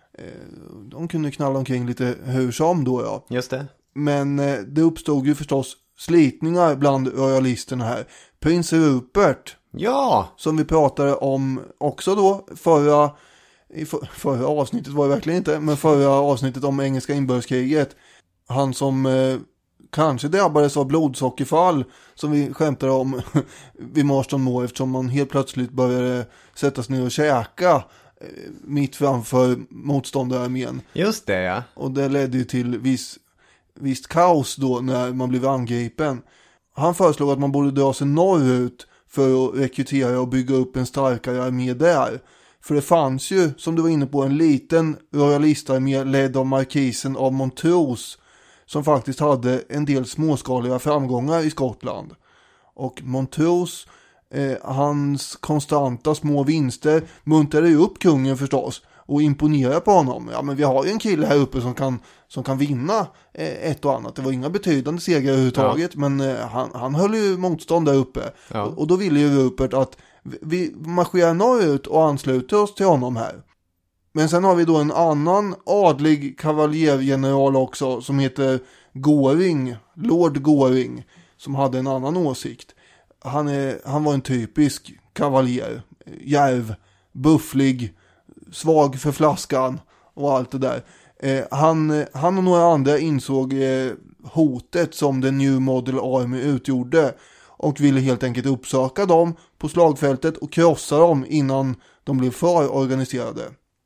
De kunde knalla omkring lite hur som då, ja. Just det. Men det uppstod ju förstås slitningar bland royalisterna här. Prins Rupert. Ja! Som vi pratade om också då förra, i för, förra avsnittet var det verkligen inte, men förra avsnittet om engelska inbördeskriget. Han som eh, kanske drabbades av blodsockerfall som vi skämtade om vid Marston Moor, eftersom man helt plötsligt började sätta sig ner och käka eh, mitt framför motståndararmén. Just det, ja. Och det ledde ju till viss, visst kaos då när man blev angripen. Han föreslog att man borde dra sig norrut för att rekrytera och bygga upp en starkare armé där. För det fanns ju, som du var inne på, en liten royalistarmé ledd av markisen av Montrose som faktiskt hade en del småskaliga framgångar i Skottland. Och Montrose, eh, hans konstanta små vinster muntrade ju upp kungen förstås och imponerade på honom. Ja, men vi har ju en kille här uppe som kan, som kan vinna eh, ett och annat. Det var inga betydande segrar överhuvudtaget, ja. men eh, han, han höll ju motstånd där uppe. Ja. Och, och då ville ju Rupert att vi, vi marscherar norrut och ansluter oss till honom här. Men sen har vi då en annan adlig kavaljergeneral också som heter Goring, Lord Goring, som hade en annan åsikt. Han, är, han var en typisk kavaljer, djärv, bufflig, svag för flaskan och allt det där. Eh, han, han och några andra insåg eh, hotet som den New Model Army utgjorde och ville helt enkelt uppsöka dem på slagfältet och krossa dem innan de blev för organiserade.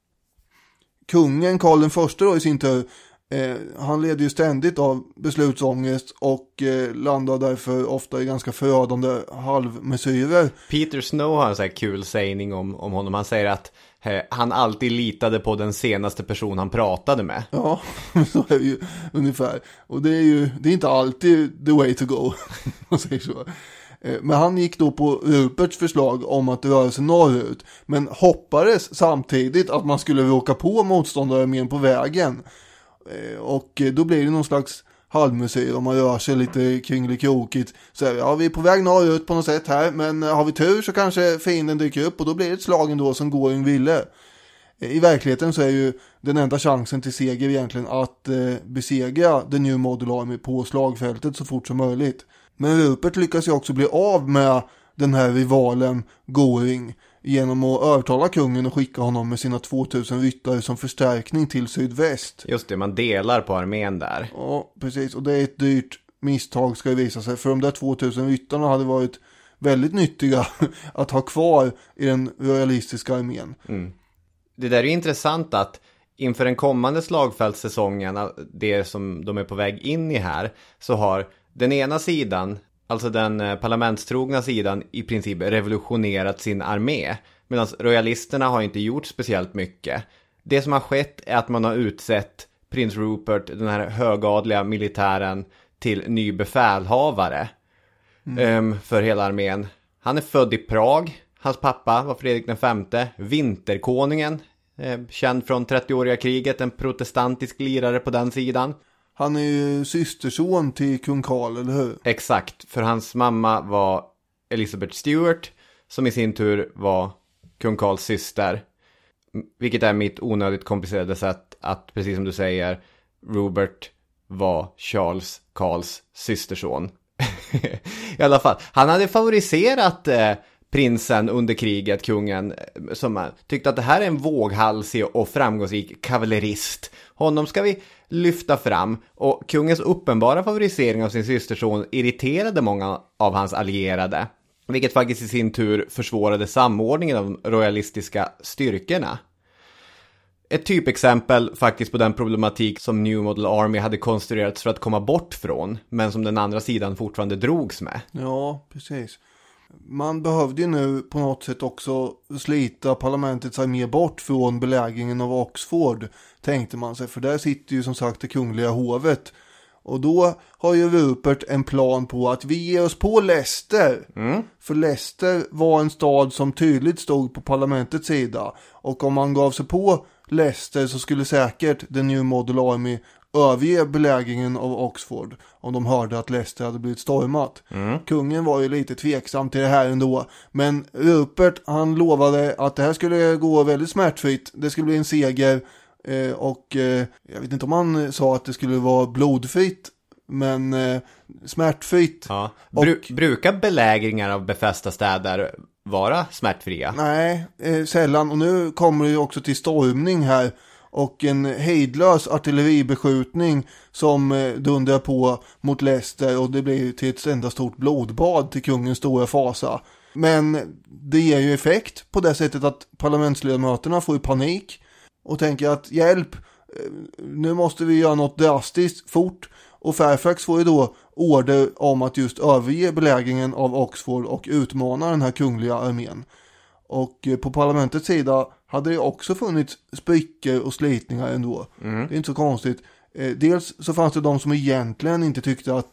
Kungen Karl den förste då i sin tur, eh, han leder ju ständigt av beslutsångest och eh, landar därför ofta i ganska förödande halvmesyrer. Peter Snow har en sån här kul sägning om, om honom. Han säger att eh, han alltid litade på den senaste person han pratade med. Ja, så är det ju ungefär. Och det är ju det är inte alltid the way to go, man säger så. Men han gick då på Ruperts förslag om att röra sig norrut, men hoppades samtidigt att man skulle råka på motståndararmén på vägen. Och då blir det någon slags halvmesyr om man rör sig lite kringelikrokigt. Så ja, vi är på väg norrut på något sätt här, men har vi tur så kanske fienden dyker upp och då blir det ett slag ändå som Goring ville. I verkligheten så är ju den enda chansen till seger egentligen att eh, besegra The New Model Army på slagfältet så fort som möjligt. Men Rupert lyckas ju också bli av med den här rivalen Goring genom att övertala kungen och skicka honom med sina tvåtusen ryttare som förstärkning till sydväst. Just det, man delar på armén där. Ja, precis. Och det är ett dyrt misstag ska det visa sig. För de där tvåtusen ryttarna hade varit väldigt nyttiga att ha kvar i den royalistiska armén. Mm. Det där är intressant att inför den kommande slagfältssäsongen, det som de är på väg in i här, så har den ena sidan, alltså den parlamentstrogna sidan, i princip revolutionerat sin armé. Medan royalisterna har inte gjort speciellt mycket. Det som har skett är att man har utsett prins Rupert, den här högadliga militären, till ny befälhavare mm. um, för hela armén. Han är född i Prag. Hans pappa var Fredrik den femte, vinterkonungen, eh, känd från trettioåriga kriget, en protestantisk lirare på den sidan. Han är ju systerson till kung Karl, eller hur? Exakt, för hans mamma var Elizabeth Stuart, som i sin tur var kung Karls syster. Vilket är mitt onödigt komplicerade sätt att, precis som du säger, Rupert var Charles Karls systerson. I alla fall, han hade favoriserat eh, prinsen under kriget, kungen, som tyckte att det här är en våghalsig och framgångsrik kavallerist. Honom ska vi lyfta fram, och kungens uppenbara favorisering av sin systerson irriterade många av hans allierade, vilket faktiskt i sin tur försvårade samordningen av de royalistiska styrkorna. Ett typexempel faktiskt på den problematik som New Model Army hade konstruerats för att komma bort från, men som den andra sidan fortfarande drogs med. Ja, precis. Man behövde ju nu på något sätt också slita parlamentets armé bort från belägringen av Oxford, tänkte man sig, för där sitter ju som sagt det kungliga hovet. Och då har ju Rupert en plan på att vi ger oss på Leicester. Mm. För Leicester var en stad som tydligt stod på parlamentets sida. Och om man gav sig på Leicester så skulle säkert The New Model Army överge belägringen av Oxford om de hörde att Leicester hade blivit stormat. Mm. Kungen var ju lite tveksam till det här ändå. Men Rupert, han lovade att det här skulle gå väldigt smärtfritt. Det skulle bli en seger. Eh, och eh, jag vet inte om han sa att det skulle vara blodfritt, men eh, smärtfritt. Ja. Bru- och, brukar belägringar av befästa städer vara smärtfria? Nej, eh, sällan. Och nu kommer det ju också till stormning här. Och en hejdlös artilleribeskjutning som eh, dundrar på mot Leicester. Och det blir till ett enda stort blodbad till kungens stora fasa. Men det ger ju effekt på det sättet att parlamentsledamöterna får ju panik. Och tänker att hjälp, nu måste vi göra något drastiskt fort. Och Fairfax får ju då order om att just överge belägringen av Oxford och utmana den här kungliga armén. Och på parlamentets sida hade det också funnits sprickor och slitningar ändå. Mm. Det är inte så konstigt. Dels så fanns det de som egentligen inte tyckte att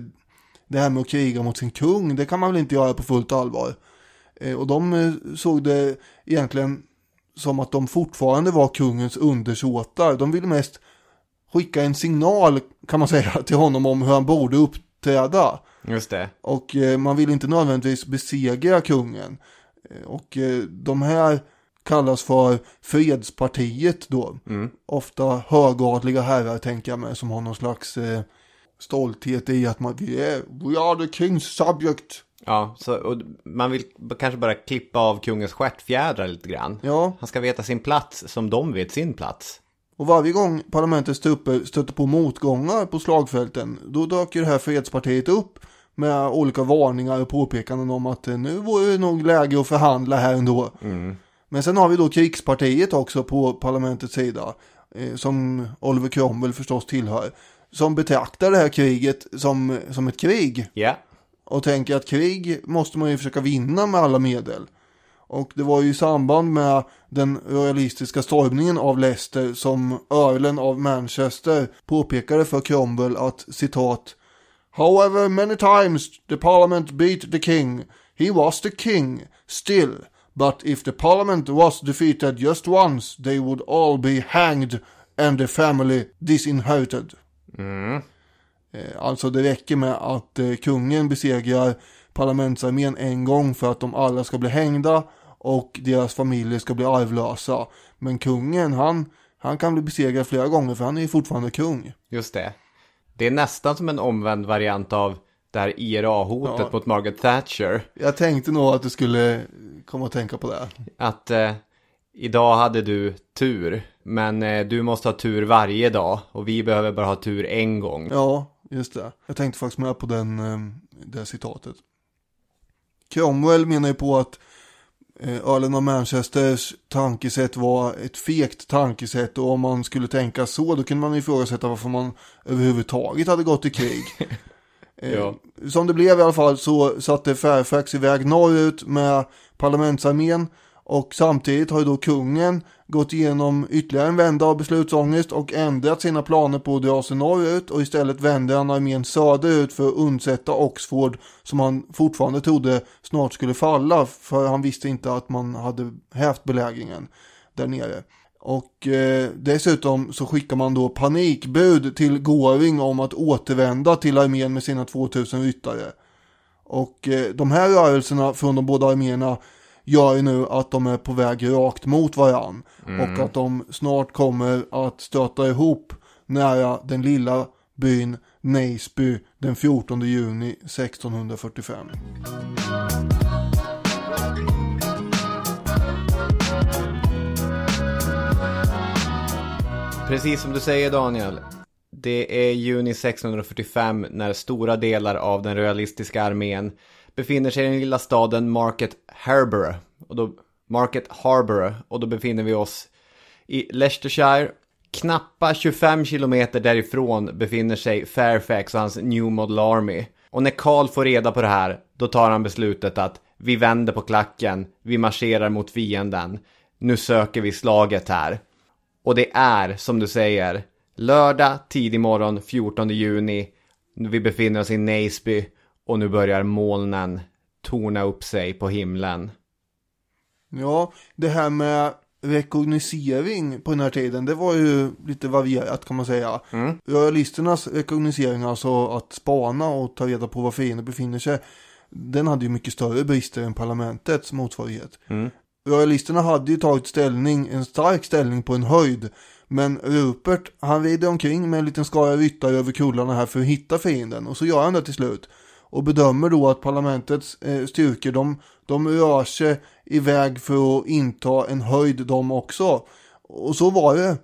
det här med att kriga mot sin kung, det kan man väl inte göra på fullt allvar. Och de såg det egentligen som att de fortfarande var kungens undersåtar. De ville mest skicka en signal, kan man säga, till honom om hur han borde uppträda. Just det. Och eh, man vill inte nödvändigtvis besegra kungen. Och eh, de här kallas för fredspartiet då. Mm. Ofta högadliga herrar, tänker jag mig, som har någon slags eh, stolthet i att man vi är, we are the king's subject. Ja, så, och man vill kanske bara klippa av kungens stjärtfjädrar lite grann. Ja. Han ska veta sin plats som de vet sin plats. Och varje gång parlamentets trupper stöter på motgångar på slagfälten, då dök det här fredspartiet upp med olika varningar och påpekanden om att nu vore det nog läge att förhandla här ändå. Mm. Men sen har vi då krigspartiet också på parlamentets sida, eh, som Oliver Cromwell förstås tillhör, som betraktar det här kriget som, som ett krig. Ja. Yeah. Och tänker att krig måste man ju försöka vinna med alla medel. Och det var ju i samband med den royalistiska stormningen av Leicester som Earlen av Manchester påpekade för Cromwell att, citat, however many times the parliament beat the king, he was the king still. But if the parliament was defeated just once, they would all be hanged and the family disinherited. Mm. Alltså det räcker med att eh, kungen besegrar parlamentsarmén en gång för att de alla ska bli hängda och deras familjer ska bli arvlösa. Men kungen, han, han kan bli besegrad flera gånger för han är ju fortfarande kung. Just det. Det är nästan som en omvänd variant av det här I R A-hotet ja. mot Margaret Thatcher. Jag tänkte nog att du skulle komma att tänka på det. Att eh, idag hade du tur, men eh, du måste ha tur varje dag och vi behöver bara ha tur en gång. Ja, just det. Jag tänkte faktiskt med på den, det citatet. Cromwell menar ju på att Earlen av Manchesters tankesätt var ett fegt tankesätt, och om man skulle tänka så, då kunde man ifrågasätta varför man överhuvudtaget hade gått i krig. ja. Som det blev i alla fall så satte Fairfax iväg norrut med parlamentsarmén. Och samtidigt har ju då kungen gått igenom ytterligare en vända av beslutsångest och ändrat sina planer på att dra sig norrut, och istället vände han armén söderut för att undsätta Oxford, som han fortfarande trodde snart skulle falla, för han visste inte att man hade hävt belägringen där nere. Och eh, dessutom så skickar man då panikbud till Goring om att återvända till armén med sina tvåtusen ryttare. Och eh, de här rörelserna från de båda arméerna gör ju nu att de är på väg rakt mot varann. Mm. Och att de snart kommer att stöta ihop nära den lilla byn Naseby den fjortonde juni sextonhundrafyrtiofem. Precis som du säger, Daniel. Det är juni sexhundrafyrtiofem när stora delar av den royalistiska armén befinner sig i den lilla staden Market Harborough. Och då, Market Harborough. Och då befinner vi oss i Leicestershire. Knappa tjugofem kilometer därifrån befinner sig Fairfax och hans New Model Army. Och när Karl får reda på det här, då tar han beslutet att vi vänder på klacken, vi marscherar mot fienden. Nu söker vi slaget här. Och det är, som du säger, lördag tidig morgon fjortonde juni. Vi befinner oss i Naseby och nu börjar molnen torna upp sig på himlen. Ja, det här med rekognosering på den här tiden, det var ju lite varierat kan man säga. Mm. Royalisternas rekognosering, alltså att spana och ta reda på var fienden befinner sig, den hade ju mycket större brister än parlamentets motsvarighet. Mm. Royalisterna hade ju tagit ställning, en stark ställning på en höjd, men Rupert, han rider omkring med en liten skara ryttare över kullarna här för att hitta fienden, och så gör han det till slut. Och bedömer då att parlamentets eh, styrkor, de, de rör sig iväg för att inta en höjd de också. Och så var det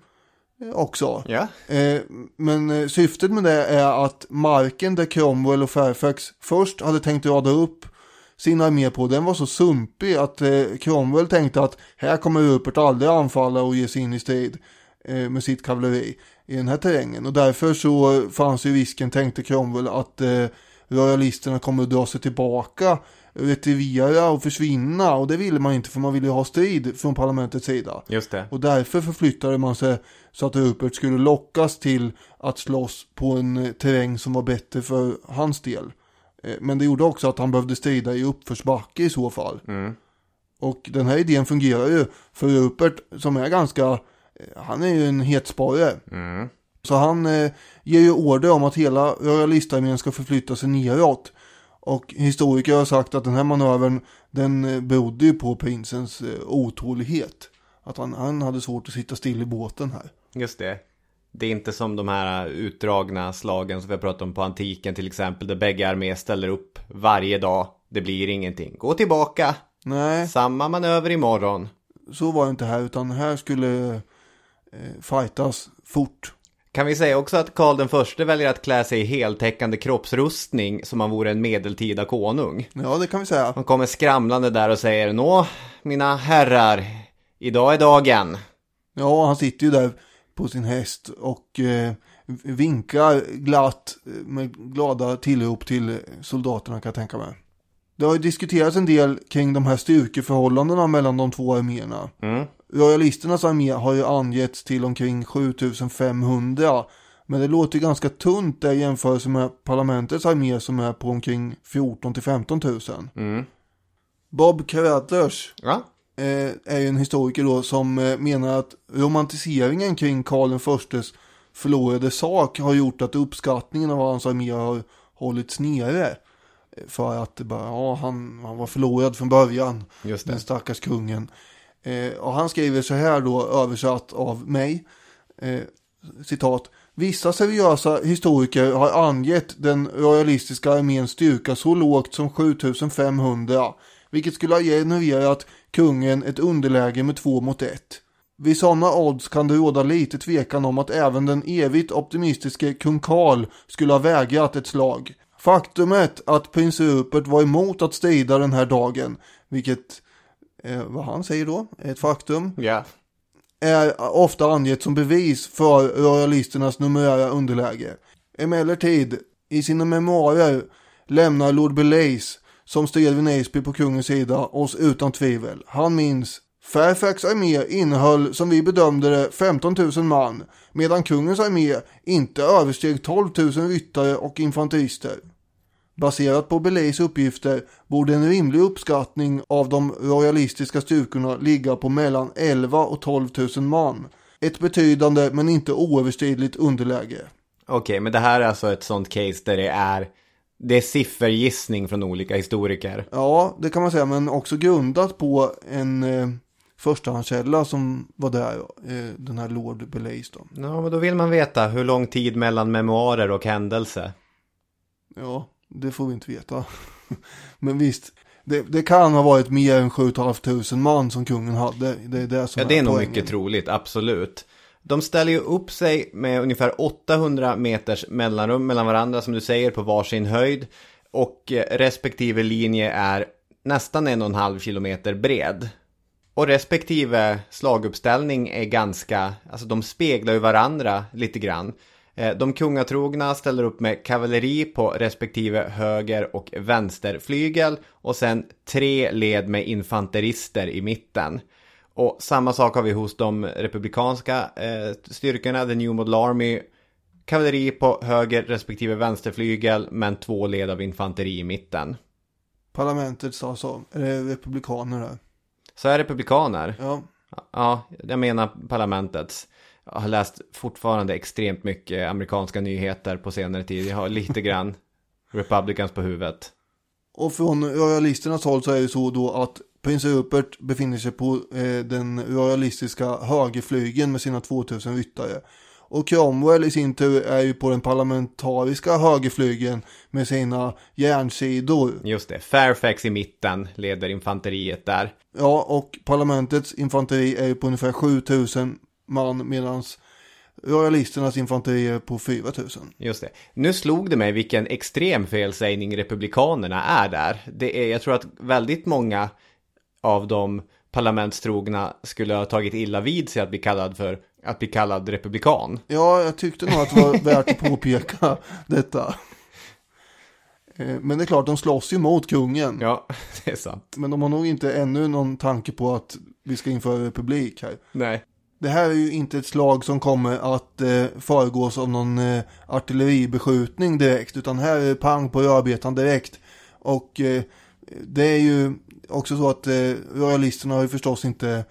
också. Yeah. Eh, men eh, syftet med det är att marken där Cromwell och Fairfax först hade tänkt rada upp sin armé på, den var så sumpig att eh, Cromwell tänkte att här kommer Rupert aldrig anfalla och ge sig in i strid eh, med sitt kavalleri i den här terrängen. Och därför så fanns ju risken, tänkte Cromwell, att eh, royalisterna kommer att dra sig tillbaka, retirera och försvinna, och det ville man inte, för man ville ha strid från parlamentets sida. Just det. Och därför förflyttade man sig så att Rupert skulle lockas till att slåss på en terräng som var bättre för hans del. Men det gjorde också att han behövde strida i uppförsbacke i så fall. Mm. Och den här idén fungerar ju för Rupert, som är ganska, han är ju en hetspare. Mm. Så han eh, ger ju order om att hela royalistarmén ska förflytta sig neråt. Och historiker har sagt att den här manövern, den berodde ju på prinsens eh, otålighet. Att han, han hade svårt att sitta still i båten här. Just det. Det är inte som de här utdragna slagen som vi har pratat om på antiken till exempel, där bägge arméer ställer upp varje dag. Det blir ingenting. Gå tillbaka. Nej. Samma manöver imorgon. Så var det inte här, utan här skulle eh, fightas fort. Kan vi säga också att Karl den förste väljer att klä sig i heltäckande kroppsrustning som han vore en medeltida konung? Ja, det kan vi säga. Han kommer skramlande där och säger: nå, mina herrar, idag är dagen. Ja, han sitter ju där på sin häst och eh, vinkar glatt med glada tillrop till soldaterna, kan jag tänka mig. Det har ju diskuterats en del kring de här styrkeförhållandena mellan de två arméerna. Mm. Royalisternas armé har ju angetts till omkring sjutusen femhundra, men det låter ganska tunt där i jämförelse med parlamentets armé som är på omkring fjorton till femton tusen. Mm. Bob Cavendish ja? eh, är ju en historiker då som eh, menar att romantiseringen kring Karl den förstes förlorade sak har gjort att uppskattningen av hans armé har hållits nere. För att bara, ja, han, han var förlorad från början, just det. Den stackars kungen. Eh, och han skriver så här då, översatt av mig, eh, citat: vissa seriösa historiker har angett den royalistiska arméns styrka så lågt som sjutusen femhundra, vilket skulle ha genererat kungen ett underläge med två mot ett. Vid sådana odds kan det råda lite tvekan om att även den evigt optimistiske kung Karl skulle ha vägrat ett slag. Faktumet att prins Rupert var emot att strida den här dagen, vilket eh, vad han säger då, ett faktum, yeah. är ofta angett som bevis för royalisternas numerära underläge. Emellertid, i sina memoarer lämnar Lord Blaise, som stred vid Naseby på kungens sida, oss utan tvivel. Han minns: Fairfax armé innehöll, som vi bedömde det, femton tusen man, medan kungens armé inte översteg tolv tusen ryttare och infanterister. Baserat på Blaise uppgifter borde en rimlig uppskattning av de royalistiska styrkorna ligga på mellan elva och tolv tusen man. Ett betydande men inte oöverstridligt underläge. Okej, okay, men det här är alltså ett sånt case där det är det är siffergissning från olika historiker. Ja, det kan man säga, men också grundat på en eh, förstahandskälla som var där, eh, den här Lord Blaise då. Ja, men då vill man veta hur lång tid mellan memoarer och händelse. Ja, det får vi inte veta. Men visst, det, det kan ha varit mer än sju tusen fem hundra man som kungen hade. Det är det som ja, det är, är nog poängen. Mycket troligt, absolut. De ställer ju upp sig med ungefär åttahundra meters mellanrum mellan varandra, som du säger, på varsin höjd. Och respektive linje är nästan en och en halv kilometer bred. Och respektive slaguppställning är ganska, alltså de speglar ju varandra lite grann. De kungatrogna ställer upp med kavalleri på respektive höger- och vänsterflygel. Och sen tre led med infanterister i mitten. Och samma sak har vi hos de republikanska eh, styrkorna, The New Model Army. Kavalleri på höger respektive vänsterflygel, men två led av infanteri i mitten. Parlamentet sa så. Är det republikaner där? Så är republikaner? Ja. Ja, jag menar parlamentets. Jag har läst fortfarande extremt mycket amerikanska nyheter på senare tid. Jag har lite grann Republicans på huvudet. Och från royalisternas håll så är det så då att prins Rupert befinner sig på eh, den royalistiska högerflygeln med sina tvåtusen ryttare. Och Cromwell i sin tur är ju på den parlamentariska högerflygeln med sina järnsidor. Just det, Fairfax i mitten leder infanteriet där. Ja, och parlamentets infanteri är ju på ungefär sjutusen man, medan royalisternas infanteri är på fyra tusen. Just det. Nu slog det mig vilken extrem felsägning republikanerna är där. Det är, jag tror att väldigt många av de parlamentstrogna skulle ha tagit illa vid sig att bli kallad för att bli kallad republikan. Ja, jag tyckte nog att det var värt att påpeka detta. Men det är klart, de slåss ju mot kungen. Ja, det är sant. Men de har nog inte ännu någon tanke på att vi ska införa republik här. Nej. Det här är ju inte ett slag som kommer att eh, föregås av någon eh, artilleribeskjutning direkt, utan här är pang på rödbetan direkt. Och eh, det är ju också så att eh, royalisterna har ju förstås inte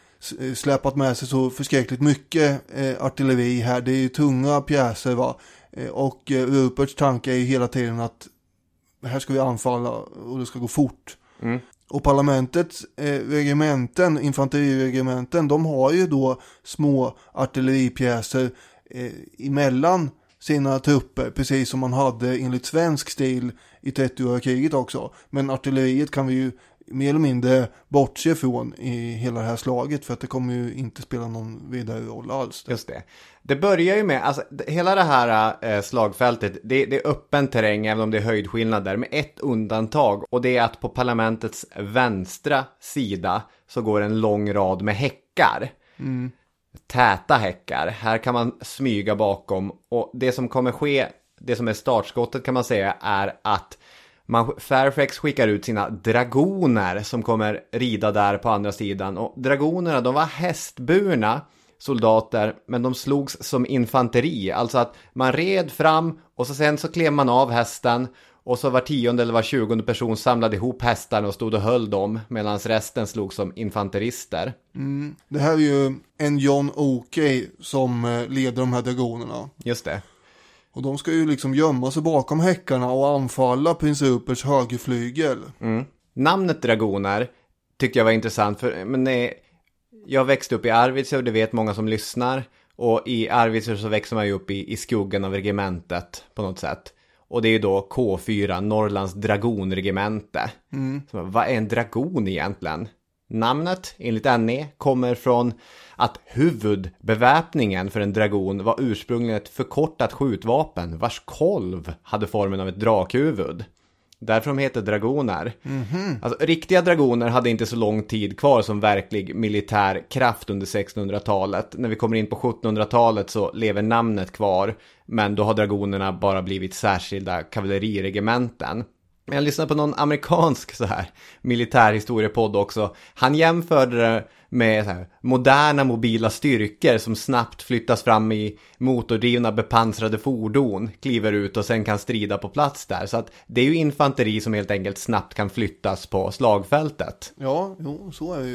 släpat med sig så förskräckligt mycket eh, artilleri här. Det är ju tunga pjäser, va. Eh, och eh, Ruperts tanke är ju hela tiden att här ska vi anfalla och det ska gå fort. Mm. Och parlamentets eh, regementen, infanteriregementen, de har ju då små artilleripjäser eh, emellan sina trupper, precis som man hade enligt svensk stil i trettioåriga kriget också. Men artilleriet kan vi ju mer eller mindre bortse från i hela det här slaget, för att det kommer ju inte spela någon vidare roll alls. Just det. Det börjar ju med, alltså hela det här äh, slagfältet, det, det är öppen terräng även om det är höjdskillnader, med ett undantag, och det är att på parlamentets vänstra sida så går en lång rad med häckar. Mm. Täta häckar. Här kan man smyga bakom, och det som kommer ske, det som är startskottet kan man säga, är att man, Fairfax skickar ut sina dragoner som kommer rida där på andra sidan. Och dragonerna, de var hästburna soldater, men de slogs som infanteri. Alltså att man red fram och så sen så klev man av hästen, och så var tionde eller var tjugonde person samlade ihop hästarna och stod och höll dem, medan resten slog som infanterister. Mm. Det här är ju en John Okey som leder de här dragonerna. Just det. Och de ska ju liksom gömma sig bakom häckarna och anfalla prins Ruperts högerflygel. Mm. Namnet dragoner tyckte jag var intressant, för men nej, jag växte upp i Arvidsjaur, det vet många som lyssnar. Och i Arvidsjaur så växer man ju upp i, i skuggan av regementet på något sätt. Och det är ju då K fyra, Norrlands dragonregemente. Mm. Så, vad är en dragon egentligen? Namnet, enligt N E, kommer från att huvudbeväpningen för en dragon var ursprungligen ett förkortat skjutvapen vars kolv hade formen av ett drakhuvud. Därför de heter dragoner. Mm-hmm. Alltså, riktiga dragoner hade inte så lång tid kvar som verklig militär kraft under sextonhundratalet. När vi kommer in på sjuttonhundratalet så lever namnet kvar, men då har dragonerna bara blivit särskilda kavalleriregementen. Jag lyssnade på någon amerikansk så här militärhistoriepodd också. Han jämförde det med så här moderna mobila styrkor som snabbt flyttas fram i motordrivna bepansrade fordon, kliver ut och sen kan strida på plats där. Så att det är ju infanteri som helt enkelt snabbt kan flyttas på slagfältet. Ja, jo, så är det ju.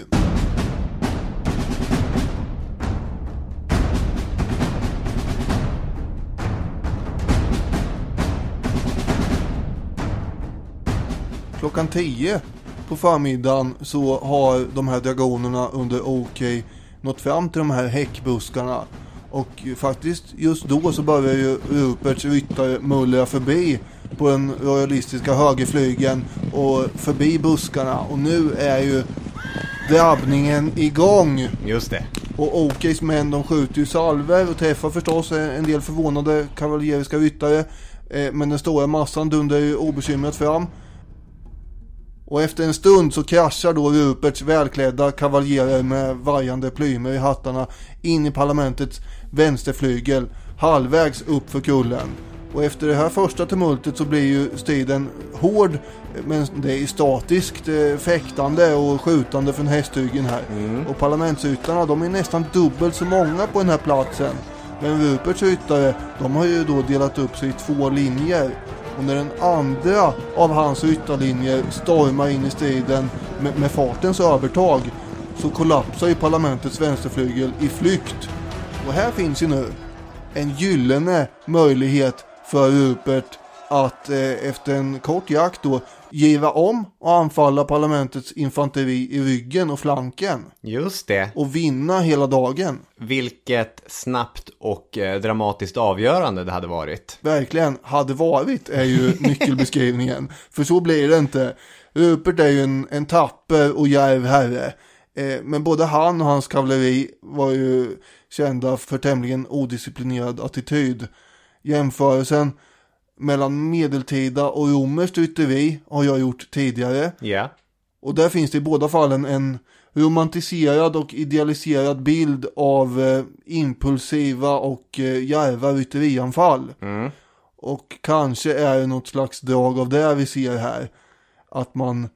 Klockan tio på förmiddagen så har de här dragonerna under Okey nått fram till de här häckbuskarna. Och faktiskt just då så börjar ju Ruperts ryttare mullra förbi på den royalistiska högerflygeln och förbi buskarna. Och nu är ju drabbningen igång. Just det. Och Okeys män, de skjuter ju salver och träffar förstås en del förvånade kavalleriska ryttare. Eh, men den stora massan dundrar ju obekymrat fram. Och efter en stund så kraschar då Ruperts välklädda kavaljerer med varjande plymer i hattarna in i parlamentets vänsterflygel, halvvägs upp för kullen. Och efter det här första tumultet så blir ju striden hård, men det är statiskt fäktande och skjutande från hästryggen här. Mm. Och parlamentsryttarna, de är nästan dubbelt så många på den här platsen. Men Ruperts ryttare, de har ju då delat upp sig i två linjer. Och när den andra av hans ryttarlinjer stormar in i striden med, med fartens övertag, så kollapsar ju parlamentets vänsterflygel i flykt. Och här finns ju nu en gyllene möjlighet för Rupert att eh, efter en kort jakt då giva om och anfalla parlamentets infanteri i ryggen och flanken. Just det. Och vinna hela dagen. Vilket snabbt och eh, dramatiskt avgörande det hade varit. Verkligen, hade varit är ju nyckelbeskrivningen. För så blir det inte. Rupert är ju en, en tapper och djärv herre. Eh, men både han och hans kavalleri var ju kända för tämligen odisciplinerad attityd. Jämförelsen mellan medeltida och romerskt rytteri har jag gjort tidigare. Ja. Yeah. Och där finns det i båda fallen en romantiserad och idealiserad bild av eh, impulsiva och eh, djärva rytterianfall. Mm. Och kanske är det något slags drag av det vi ser här. Att man,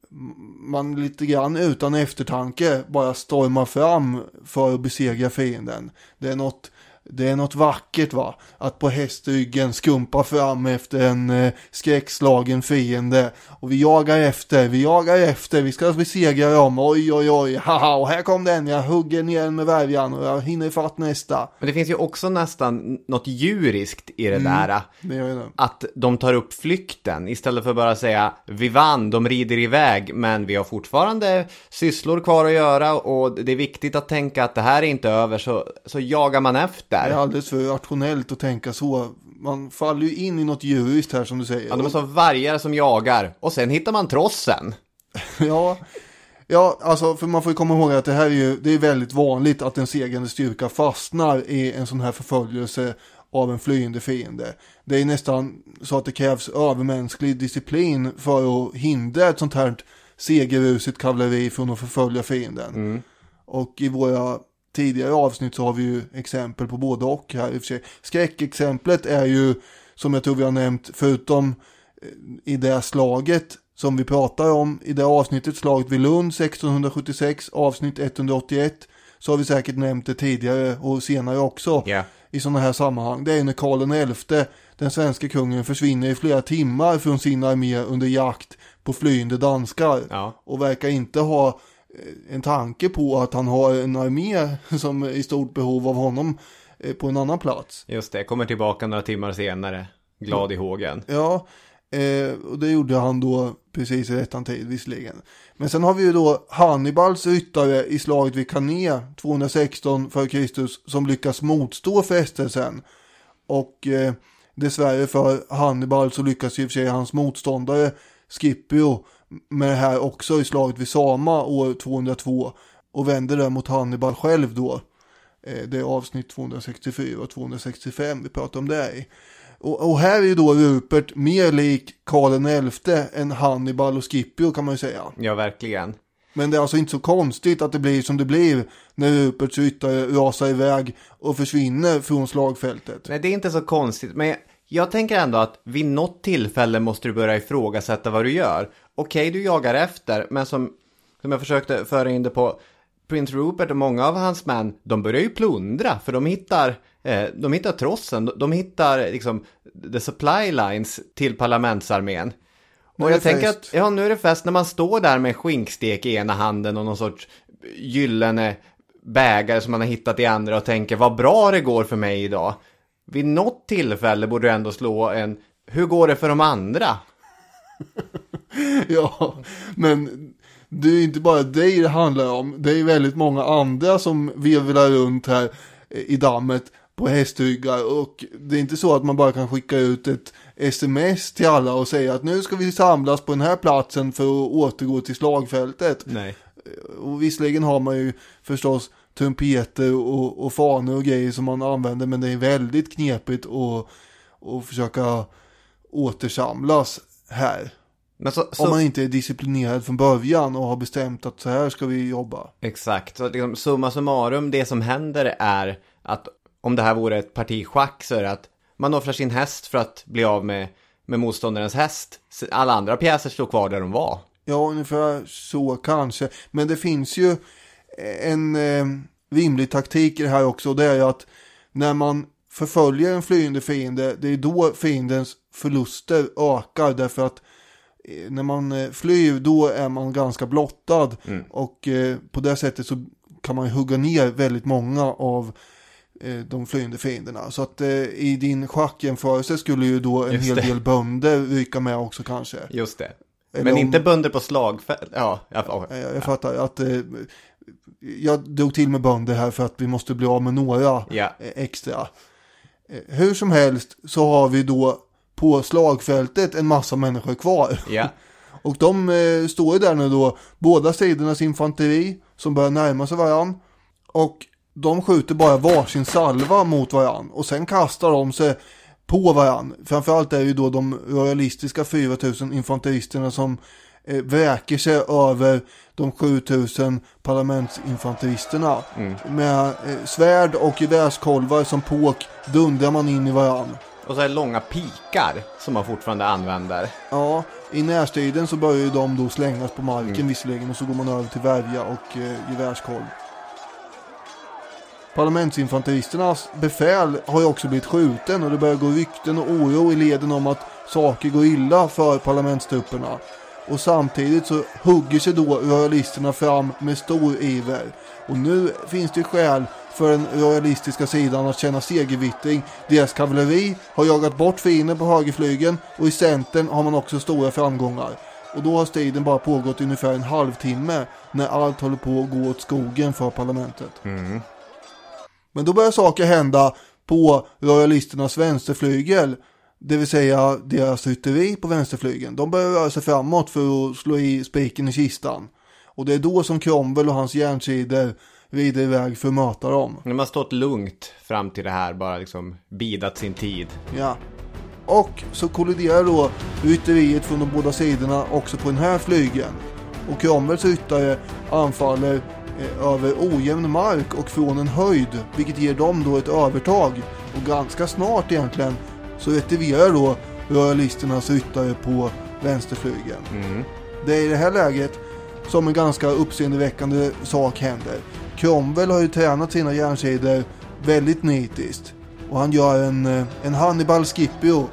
man lite grann utan eftertanke bara stormar fram för att besegra fienden. Det är något... Det är något vackert, va? Att på hästryggen skumpa fram efter en eh, skräckslagen fiende. Och vi jagar efter, vi jagar efter, vi ska besegra dem. Oj, oj, oj, haha, och här kom den, jag hugger ner den med värjan och jag hinner fatt nästa. Men det finns ju också nästan något djuriskt i det Mm, där. det gör det. Att de tar upp flykten istället för bara att säga vi vann, de rider iväg, men vi har fortfarande sysslor kvar att göra och det är viktigt att tänka att det här är inte över, så, så jagar man efter. Det är alldeles för rationellt att tänka så. Man faller ju in i något djuriskt här som du säger. Ja, de är som vargar som jagar. Och sen hittar man trossen. ja, ja, alltså för man får ju komma ihåg att det här är ju, det är väldigt vanligt att en segrande styrka fastnar i en sån här förföljelse av en flyende fiende. Det är nästan så att det krävs övermänsklig disciplin för att hindra ett sånt här segerrusigt kavalleri från att förfölja fienden. Mm. Och i våra tidigare avsnitt så har vi ju exempel på både och här i och för sig. Skräckexemplet är ju, som jag tror vi har nämnt, förutom i det slaget som vi pratar om i det avsnittet, slaget vid Lund sextonhundrasjuttiosex, avsnitt etthundraåttioett, så har vi säkert nämnt det tidigare och senare också. Yeah. I sådana här sammanhang. Det är när Karl den elfte, den svenska kungen, försvinner i flera timmar från sin armé under jakt på flyende danskar. Ja. Och verkar inte ha en tanke på att han har en armé som är i stort behov av honom på en annan plats. Just det, kommer tillbaka några timmar senare, glad i hågen. Ja, eh, och det gjorde han då precis i rättan tid visserligen. Men sen har vi ju då Hannibals ryttare i slaget vid Cannae tvåhundrasexton före Kristus som lyckas motstå frestelsen. Och eh, dessvärre för Hannibal så lyckas ju för sig hans motståndare Scipio med det här också i slaget vid Sama år tvåhundratvå och vänder där mot Hannibal själv då. Eh, det är avsnitt tvåhundrasextiofyra och tvåhundrasextiofem vi pratar om det i. Och, och här är ju då Rupert mer lik Karl den elfte än Hannibal och Scipio kan man ju säga. Ja, verkligen. Men det är alltså inte så konstigt att det blir som det blir när Ruperts ryttare rasar iväg och försvinner från slagfältet. Nej, det är inte så konstigt, men jag, jag tänker ändå att vid något tillfälle måste du börja ifrågasätta vad du gör. Okej, du jagar efter, men som, som jag försökte föra in det på, Prins Rupert och många av hans män, de börjar ju plundra, för de hittar, eh, de hittar trossen, de, de hittar liksom the supply lines till parlamentsarmén. Och jag tänker att, ja, nu är det fest när man står där med skinkstek i ena handen och någon sorts gyllene bägare som man har hittat i andra och tänker, vad bra det går för mig idag. Vid något tillfälle borde du ändå slå en, hur går det för de andra? Ja, men det är inte bara dig det handlar om. Det är väldigt många andra som virvlar runt här i dammet på hästryggar. Och det är inte så att man bara kan skicka ut ett sms till alla och säga att nu ska vi samlas på den här platsen för att återgå till slagfältet. Nej. Och visserligen har man ju förstås trumpeter och, och fanor och grejer som man använder, men det är väldigt knepigt att, att försöka återsamlas här. Men så, så... Om man inte är disciplinerad från början och har bestämt att så här ska vi jobba. Exakt, så liksom, summa summarum, det som händer är att om det här vore ett parti schack så är det att man offrar sin häst för att bli av med, med motståndarens häst. Alla andra pjäser slår kvar där de var. Ja, ungefär så kanske. Men det finns ju en eh, rimlig taktik i det här också. Det är ju att när man förföljer en flyende fiende, det är då fiendens förluster ökar. Därför att eh, när man eh, flyr, då är man ganska blottad. Mm. Och eh, på det sättet så kan man hugga ner väldigt många av eh, de flyende fienderna. Så att eh, i din schackjämförelse skulle ju då en Just hel det. del bönder ryka med också kanske. Just det. Eller Men om... inte bönder på slagfält. Ja, jag, jag, jag, jag fattar att eh, jag drog till med bönder här för att vi måste bli av med några ja. eh, extra. Eh, hur som helst så har vi då på slagfältet en massa människor kvar. Ja. Och de eh, står där nu då, båda sidornas infanteri som börjar närma sig varann. Och de skjuter bara varsin salva mot varann. Och sen kastar de sig på varann. Framförallt är det ju då de royalistiska fyra tusen infanteristerna som eh, väker sig över de sju tusen parlamentsinfanteristerna. Mm. Med eh, svärd och gevärskolvar som påk dundrar man in i varann. Och så är det långa pikar som man fortfarande använder. Ja, i närstriden så börjar ju de då slängas på marken mm. visserligen, och så går man över till värja och eh, gevärskolv. Parlamentsinfanteristernas befäl har ju också blivit skjuten, och det börjar gå rykten och oro i leden om att saker går illa för parlamentstrupperna. Och samtidigt så hugger sig då royalisterna fram med stor iver. Och nu finns det skäl för den royalistiska sidan att känna segervittring. Deras kavalleri har jagat bort fienden på högerflygeln, och i centern har man också stora framgångar. Och då har striden bara pågått ungefär en halvtimme när allt håller på att gå åt skogen för parlamentet. Mm. Men då börjar saker hända på royalisternas vänsterflygel, det vill säga deras rytteri på vänsterflygeln. De börjar röra sig framåt för att slå i spiken i kistan. Och det är då som Cromwell och hans järnsidor rider iväg för att möta dem. De har stått lugnt fram till det här, bara liksom bidat sin tid. Ja. Och så kolliderar då rytteriet från de båda sidorna också på den här flygeln. Och Cromwells ryttare anfaller eh, över ojämn mark och från en höjd, vilket ger dem då ett övertag. Och ganska snart egentligen så retirerar då royalisternas ryttare på vänsterflygeln. Mm. Det är i det här läget som en ganska uppseendeväckande sak händer. Cromwell har ju tränat sina järnsidor väldigt nitiskt. Och han gör en, en Hannibal Scipio.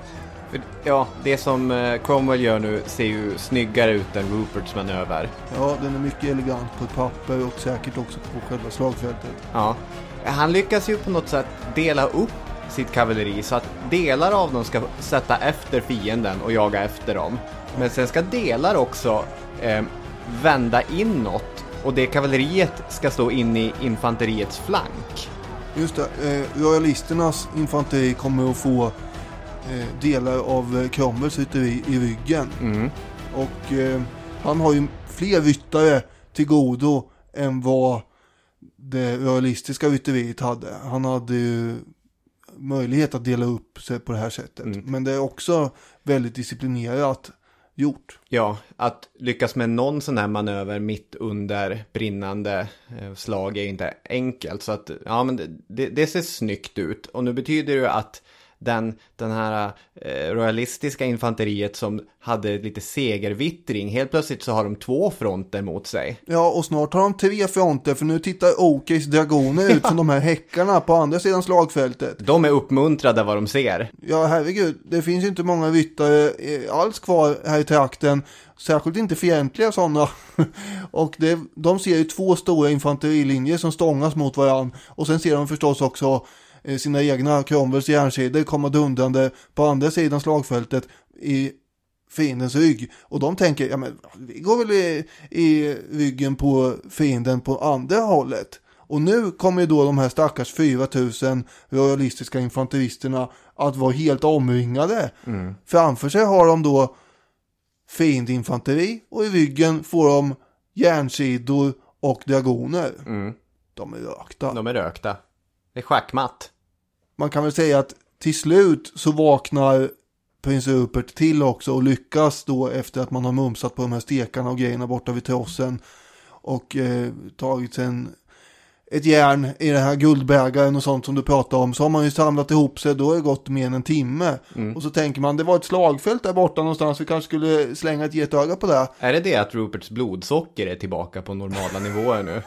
Ja, det som Cromwell gör nu ser ju snyggare ut än Ruperts manöver. Ja, den är mycket elegant på ett papper och säkert också på själva slagfältet. Ja, han lyckas ju på något sätt dela upp sitt kavalleri så att delar av dem ska sätta efter fienden och jaga efter dem. Men sen ska delar också eh, vända inåt, och det kavalleriet ska stå in i infanteriets flank. Just det, eh, royalisternas infanteri kommer att få eh, delar av Cromwells rytteri i ryggen. Mm. Och eh, han har ju fler ryttare till godo än vad det royalistiska rytteriet hade. Han hade ju möjlighet att dela upp sig på det här sättet. Mm. Men det är också väldigt disciplinerat gjort. Ja, att lyckas med någon sån här manöver mitt under brinnande eh, slag är inte enkelt. Så att, ja, men det, det ser snyggt ut. Och nu betyder det att den, den här eh, royalistiska infanteriet som hade lite segervittring, helt plötsligt så har de två fronter mot sig. Ja, och snart har de tre fronter, för nu tittar Okeys dragoner ut från de här häckarna på andra sidan slagfältet. De är uppmuntrade vad de ser. Ja, herregud, det finns ju inte många ryttare alls kvar här i trakten, särskilt inte fientliga sådana. Och det, de ser ju två stora infanterilinjer som stångas mot varann, och sen ser de förstås också sina egna Cromwells järnsidor komma dundrande på andra sidan slagfältet i fiendens rygg. Och de tänker, ja men vi går väl i, i ryggen på fienden på andra hållet. Och nu kommer ju då de här stackars fyra tusen royalistiska infanteristerna att vara helt omringade. Mm. Framför sig har de då fiendinfanteri, och i ryggen får de järnsidor och dragoner. Mm. de är rökta. De är rökta. Det är schackmatt. Man kan väl säga att till slut så vaknar prins Rupert till också och lyckas då efter att man har mumsat på de här stekarna och grejerna borta vid trossen och eh, tagit en, ett järn i den här guldbägaren och sånt som du pratade om, så har man ju samlat ihop sig, då har det gått mer än en timme. Mm. Och så tänker man, det var ett slagfält där borta någonstans, vi kanske skulle slänga ett getöga på det. Är det det att Ruperts blodsocker är tillbaka på normala nivåer nu?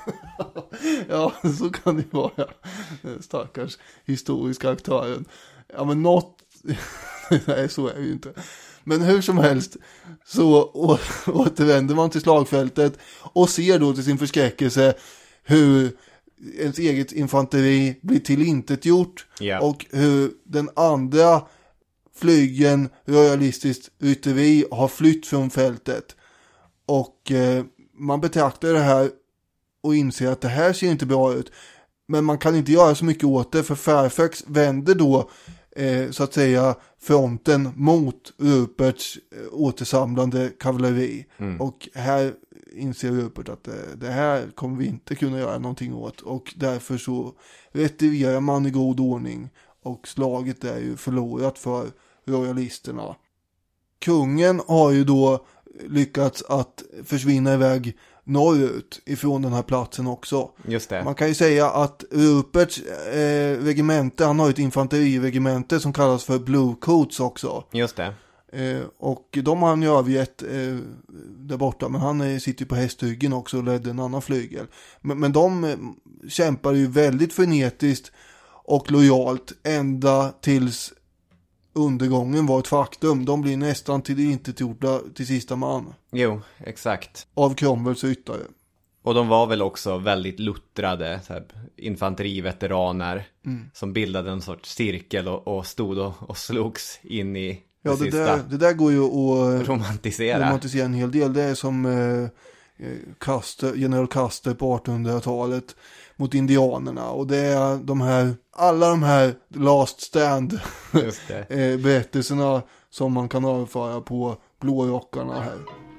Ja, så kan det vara. Stackars historiska aktören. Ja, men något... Nej, så är det ju inte. Men hur som helst så å- återvänder man till slagfältet och ser då till sin förskräckelse hur ens eget infanteri blir tillintetgjort, yeah. och hur den andra flygen, royalistiskt rytteri, har flytt från fältet. Och eh, man betraktar det här och inser att det här ser inte bra ut. Men man kan inte göra så mycket åt det, för Fairfax vänder då eh, så att säga fronten mot Ruperts eh, återsamlande kavalleri. Mm. Och här inser Rupert att det, det här kommer vi inte kunna göra någonting åt. Och därför så retirerar man i god ordning. Och slaget är ju förlorat för royalisterna. Kungen har ju då lyckats att försvinna iväg norrut ifrån den här platsen också. Just det. Man kan ju säga att Ruperts eh, regemente, han har ett infanteriregemente som kallas för Blue Coats också. Just det. Eh, och de har han ju övergett eh, där borta, men han eh, sitter ju på hästryggen också och ledde en annan flygel. Men, men de eh, kämpar ju väldigt frenetiskt och lojalt ända tills undergången var ett faktum. De blir nästan till inte gjorda till sista man. Jo, exakt. Av Cromwells ryttare. Och de var väl också väldigt luttrade så här, infanteriveteraner mm. som bildade en sorts cirkel och, och stod och, och slogs in i det ja, det sista. Där, det där går ju att romantisera. romantisera en hel del. Det är som eh, Custer, general Custer på artonhundratalet mot indianerna, och det är de här, alla de här last stand Just det. eh, berättelserna som man kan överföra på blårockarna här.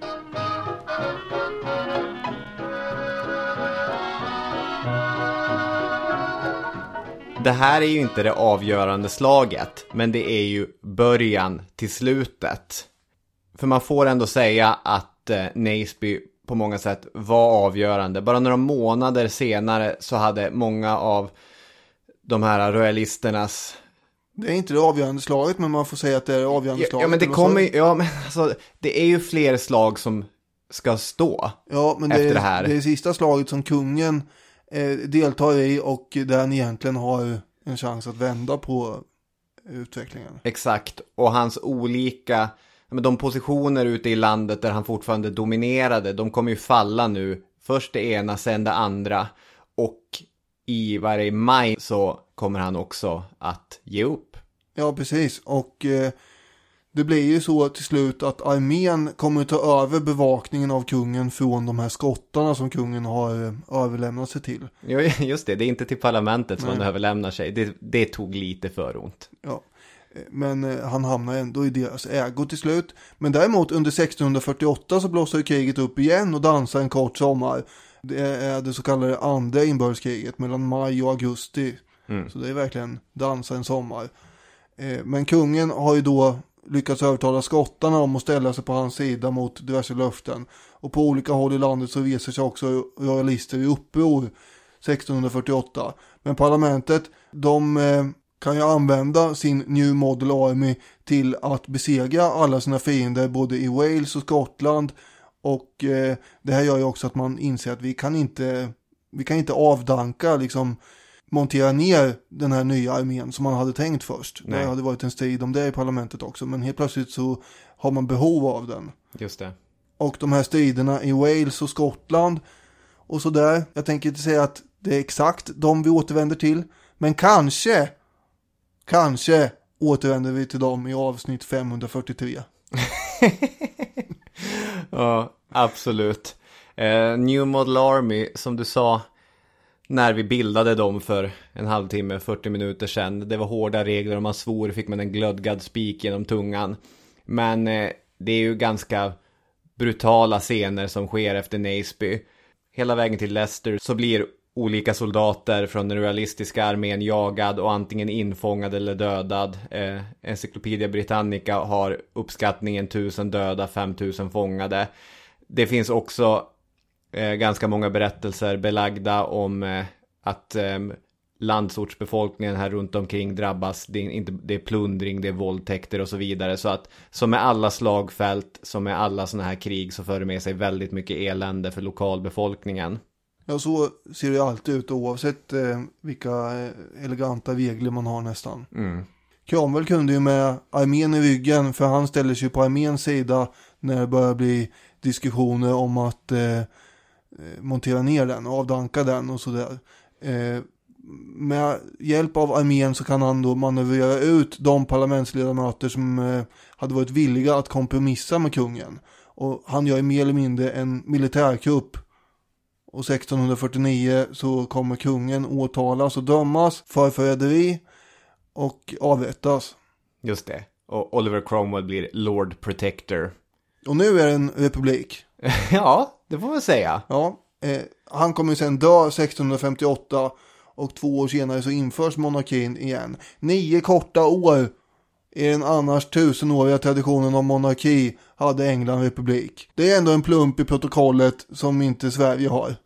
Det här är ju inte det avgörande slaget, men det är ju början till slutet. För man får ändå säga att eh, Naseby på många sätt var avgörande. Bara några månader senare så hade många av de här royalisternas... Det är inte det avgörande slaget, men man får säga att det är det avgörande slaget. Ja, men det kommer ja, men alltså, det är ju fler slag som ska stå ja, men efter det, det här. Det är det sista slaget som kungen eh, deltar i, och där han egentligen har en chans att vända på utvecklingen. Exakt, och hans olika... Men de positioner ute i landet där han fortfarande dominerade, de kommer ju falla nu. Först det ena, sen det andra. Och i varje maj så kommer han också att ge upp. Ja, precis. Och eh, det blir ju så till slut att armén kommer att ta över bevakningen av kungen från de här skottarna som kungen har eh, överlämnat sig till. Ja, just det. Det är inte till parlamentet som Nej. han överlämnar sig. Det, det tog lite för ont. Ja. Men eh, han hamnar ändå i deras ägo till slut. Men däremot under sextonhundrafyrtioåtta så blåser kriget upp igen och dansar en kort sommar. Det är det så kallade andra inbördeskriget mellan maj och augusti. Mm. Så det är verkligen dansa en sommar. Eh, men kungen har ju då lyckats övertala skottarna om att ställa sig på hans sida mot diverse löften. Och på olika håll i landet så reser sig också royalister i uppror sextonhundrafyrtioåtta. Men parlamentet, de... Eh, kan ju använda sin New Model Army till att besegra alla sina fiender både i Wales och Skottland, och eh, det här gör ju också att man inser att vi kan inte vi kan inte avdanka, liksom montera ner den här nya armén som man hade tänkt först. Nej. Det hade varit en strid om det i parlamentet också, men helt plötsligt så har man behov av den. Just det. Och de här striderna i Wales och Skottland och så där, jag tänker inte säga att det är exakt de vi återvänder till, men kanske Kanske återvänder vi till dem i avsnitt femhundrafyrtiotre. Ja, absolut. Eh, New Model Army, som du sa, när vi bildade dem för en halvtimme, fyrtio minuter sedan. Det var hårda regler, om man svor fick man en glödgad spik genom tungan. Men eh, det är ju ganska brutala scener som sker efter Naseby. Hela vägen till Leicester så blir olika soldater från den realistiska armén jagad och antingen infångad eller dödad. Eh, Encyclopedia Britannica har uppskattningen tusen döda, femtusen fångade. Det finns också eh, ganska många berättelser belagda om eh, att eh, landsortsbefolkningen här runt omkring drabbas. Det är, inte, det är plundring, det är våldtäkter och så vidare. Så att som med alla slagfält, som med alla såna här krig, så för det med sig väldigt mycket elände för lokalbefolkningen. Ja, så ser det alltid ut oavsett eh, vilka eleganta regler man har nästan. Mm. Cromwell kunde ju med armén i ryggen, för han ställer sig på arméns sida när det börjar bli diskussioner om att eh, montera ner den och avdanka den och sådär. Eh, med hjälp av armén så kan han då manövrera ut de parlamentsledamöter som eh, hade varit villiga att kompromissa med kungen. Och han gör mer eller mindre en militärkupp. Och sexton fyrtionio så kommer kungen åtalas och dömas för förräderi och avrättas. Just det. Och Oliver Cromwell blir Lord Protector. Och nu är det en republik. Ja, det får man säga. Ja, eh, han kommer ju sen dö sexton femtioåtta och två år senare så införs monarkin igen. Nio korta år i den annars tusenåriga traditionen av monarki hade England republik. Det är ändå en plump i protokollet som inte Sverige har.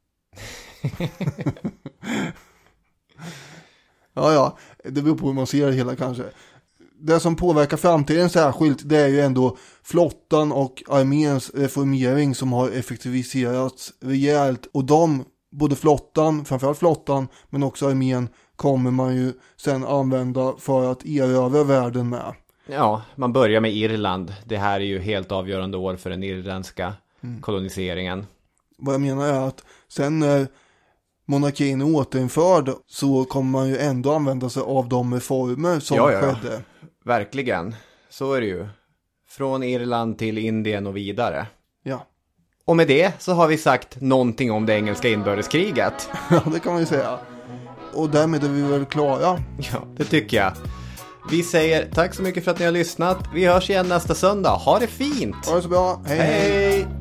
ja, ja, det beror på hur man ser det hela kanske. Det som påverkar framtiden särskilt, det är ju ändå flottan och arméns reformering som har effektiviserats rejält. Och de, både flottan, framförallt flottan, men också armén, kommer man ju sen använda för att erövra världen med. Ja, man börjar med Irland. Det här är ju helt avgörande år för den irländska Mm. koloniseringen. Vad jag menar är att sen när monarkin är återinförd så kommer man ju ändå använda sig av de reformer som ja, ja, skedde. Verkligen, så är det ju. Från Irland till Indien och vidare. Ja. Och med det så har vi sagt någonting om det engelska inbördeskriget. Ja, det kan man ju säga. Och därmed är vi väl klara. Ja, det tycker jag. Vi säger tack så mycket för att ni har lyssnat. Vi hörs igen nästa söndag. Ha det fint! Ha det så bra. Hej, hej! hej.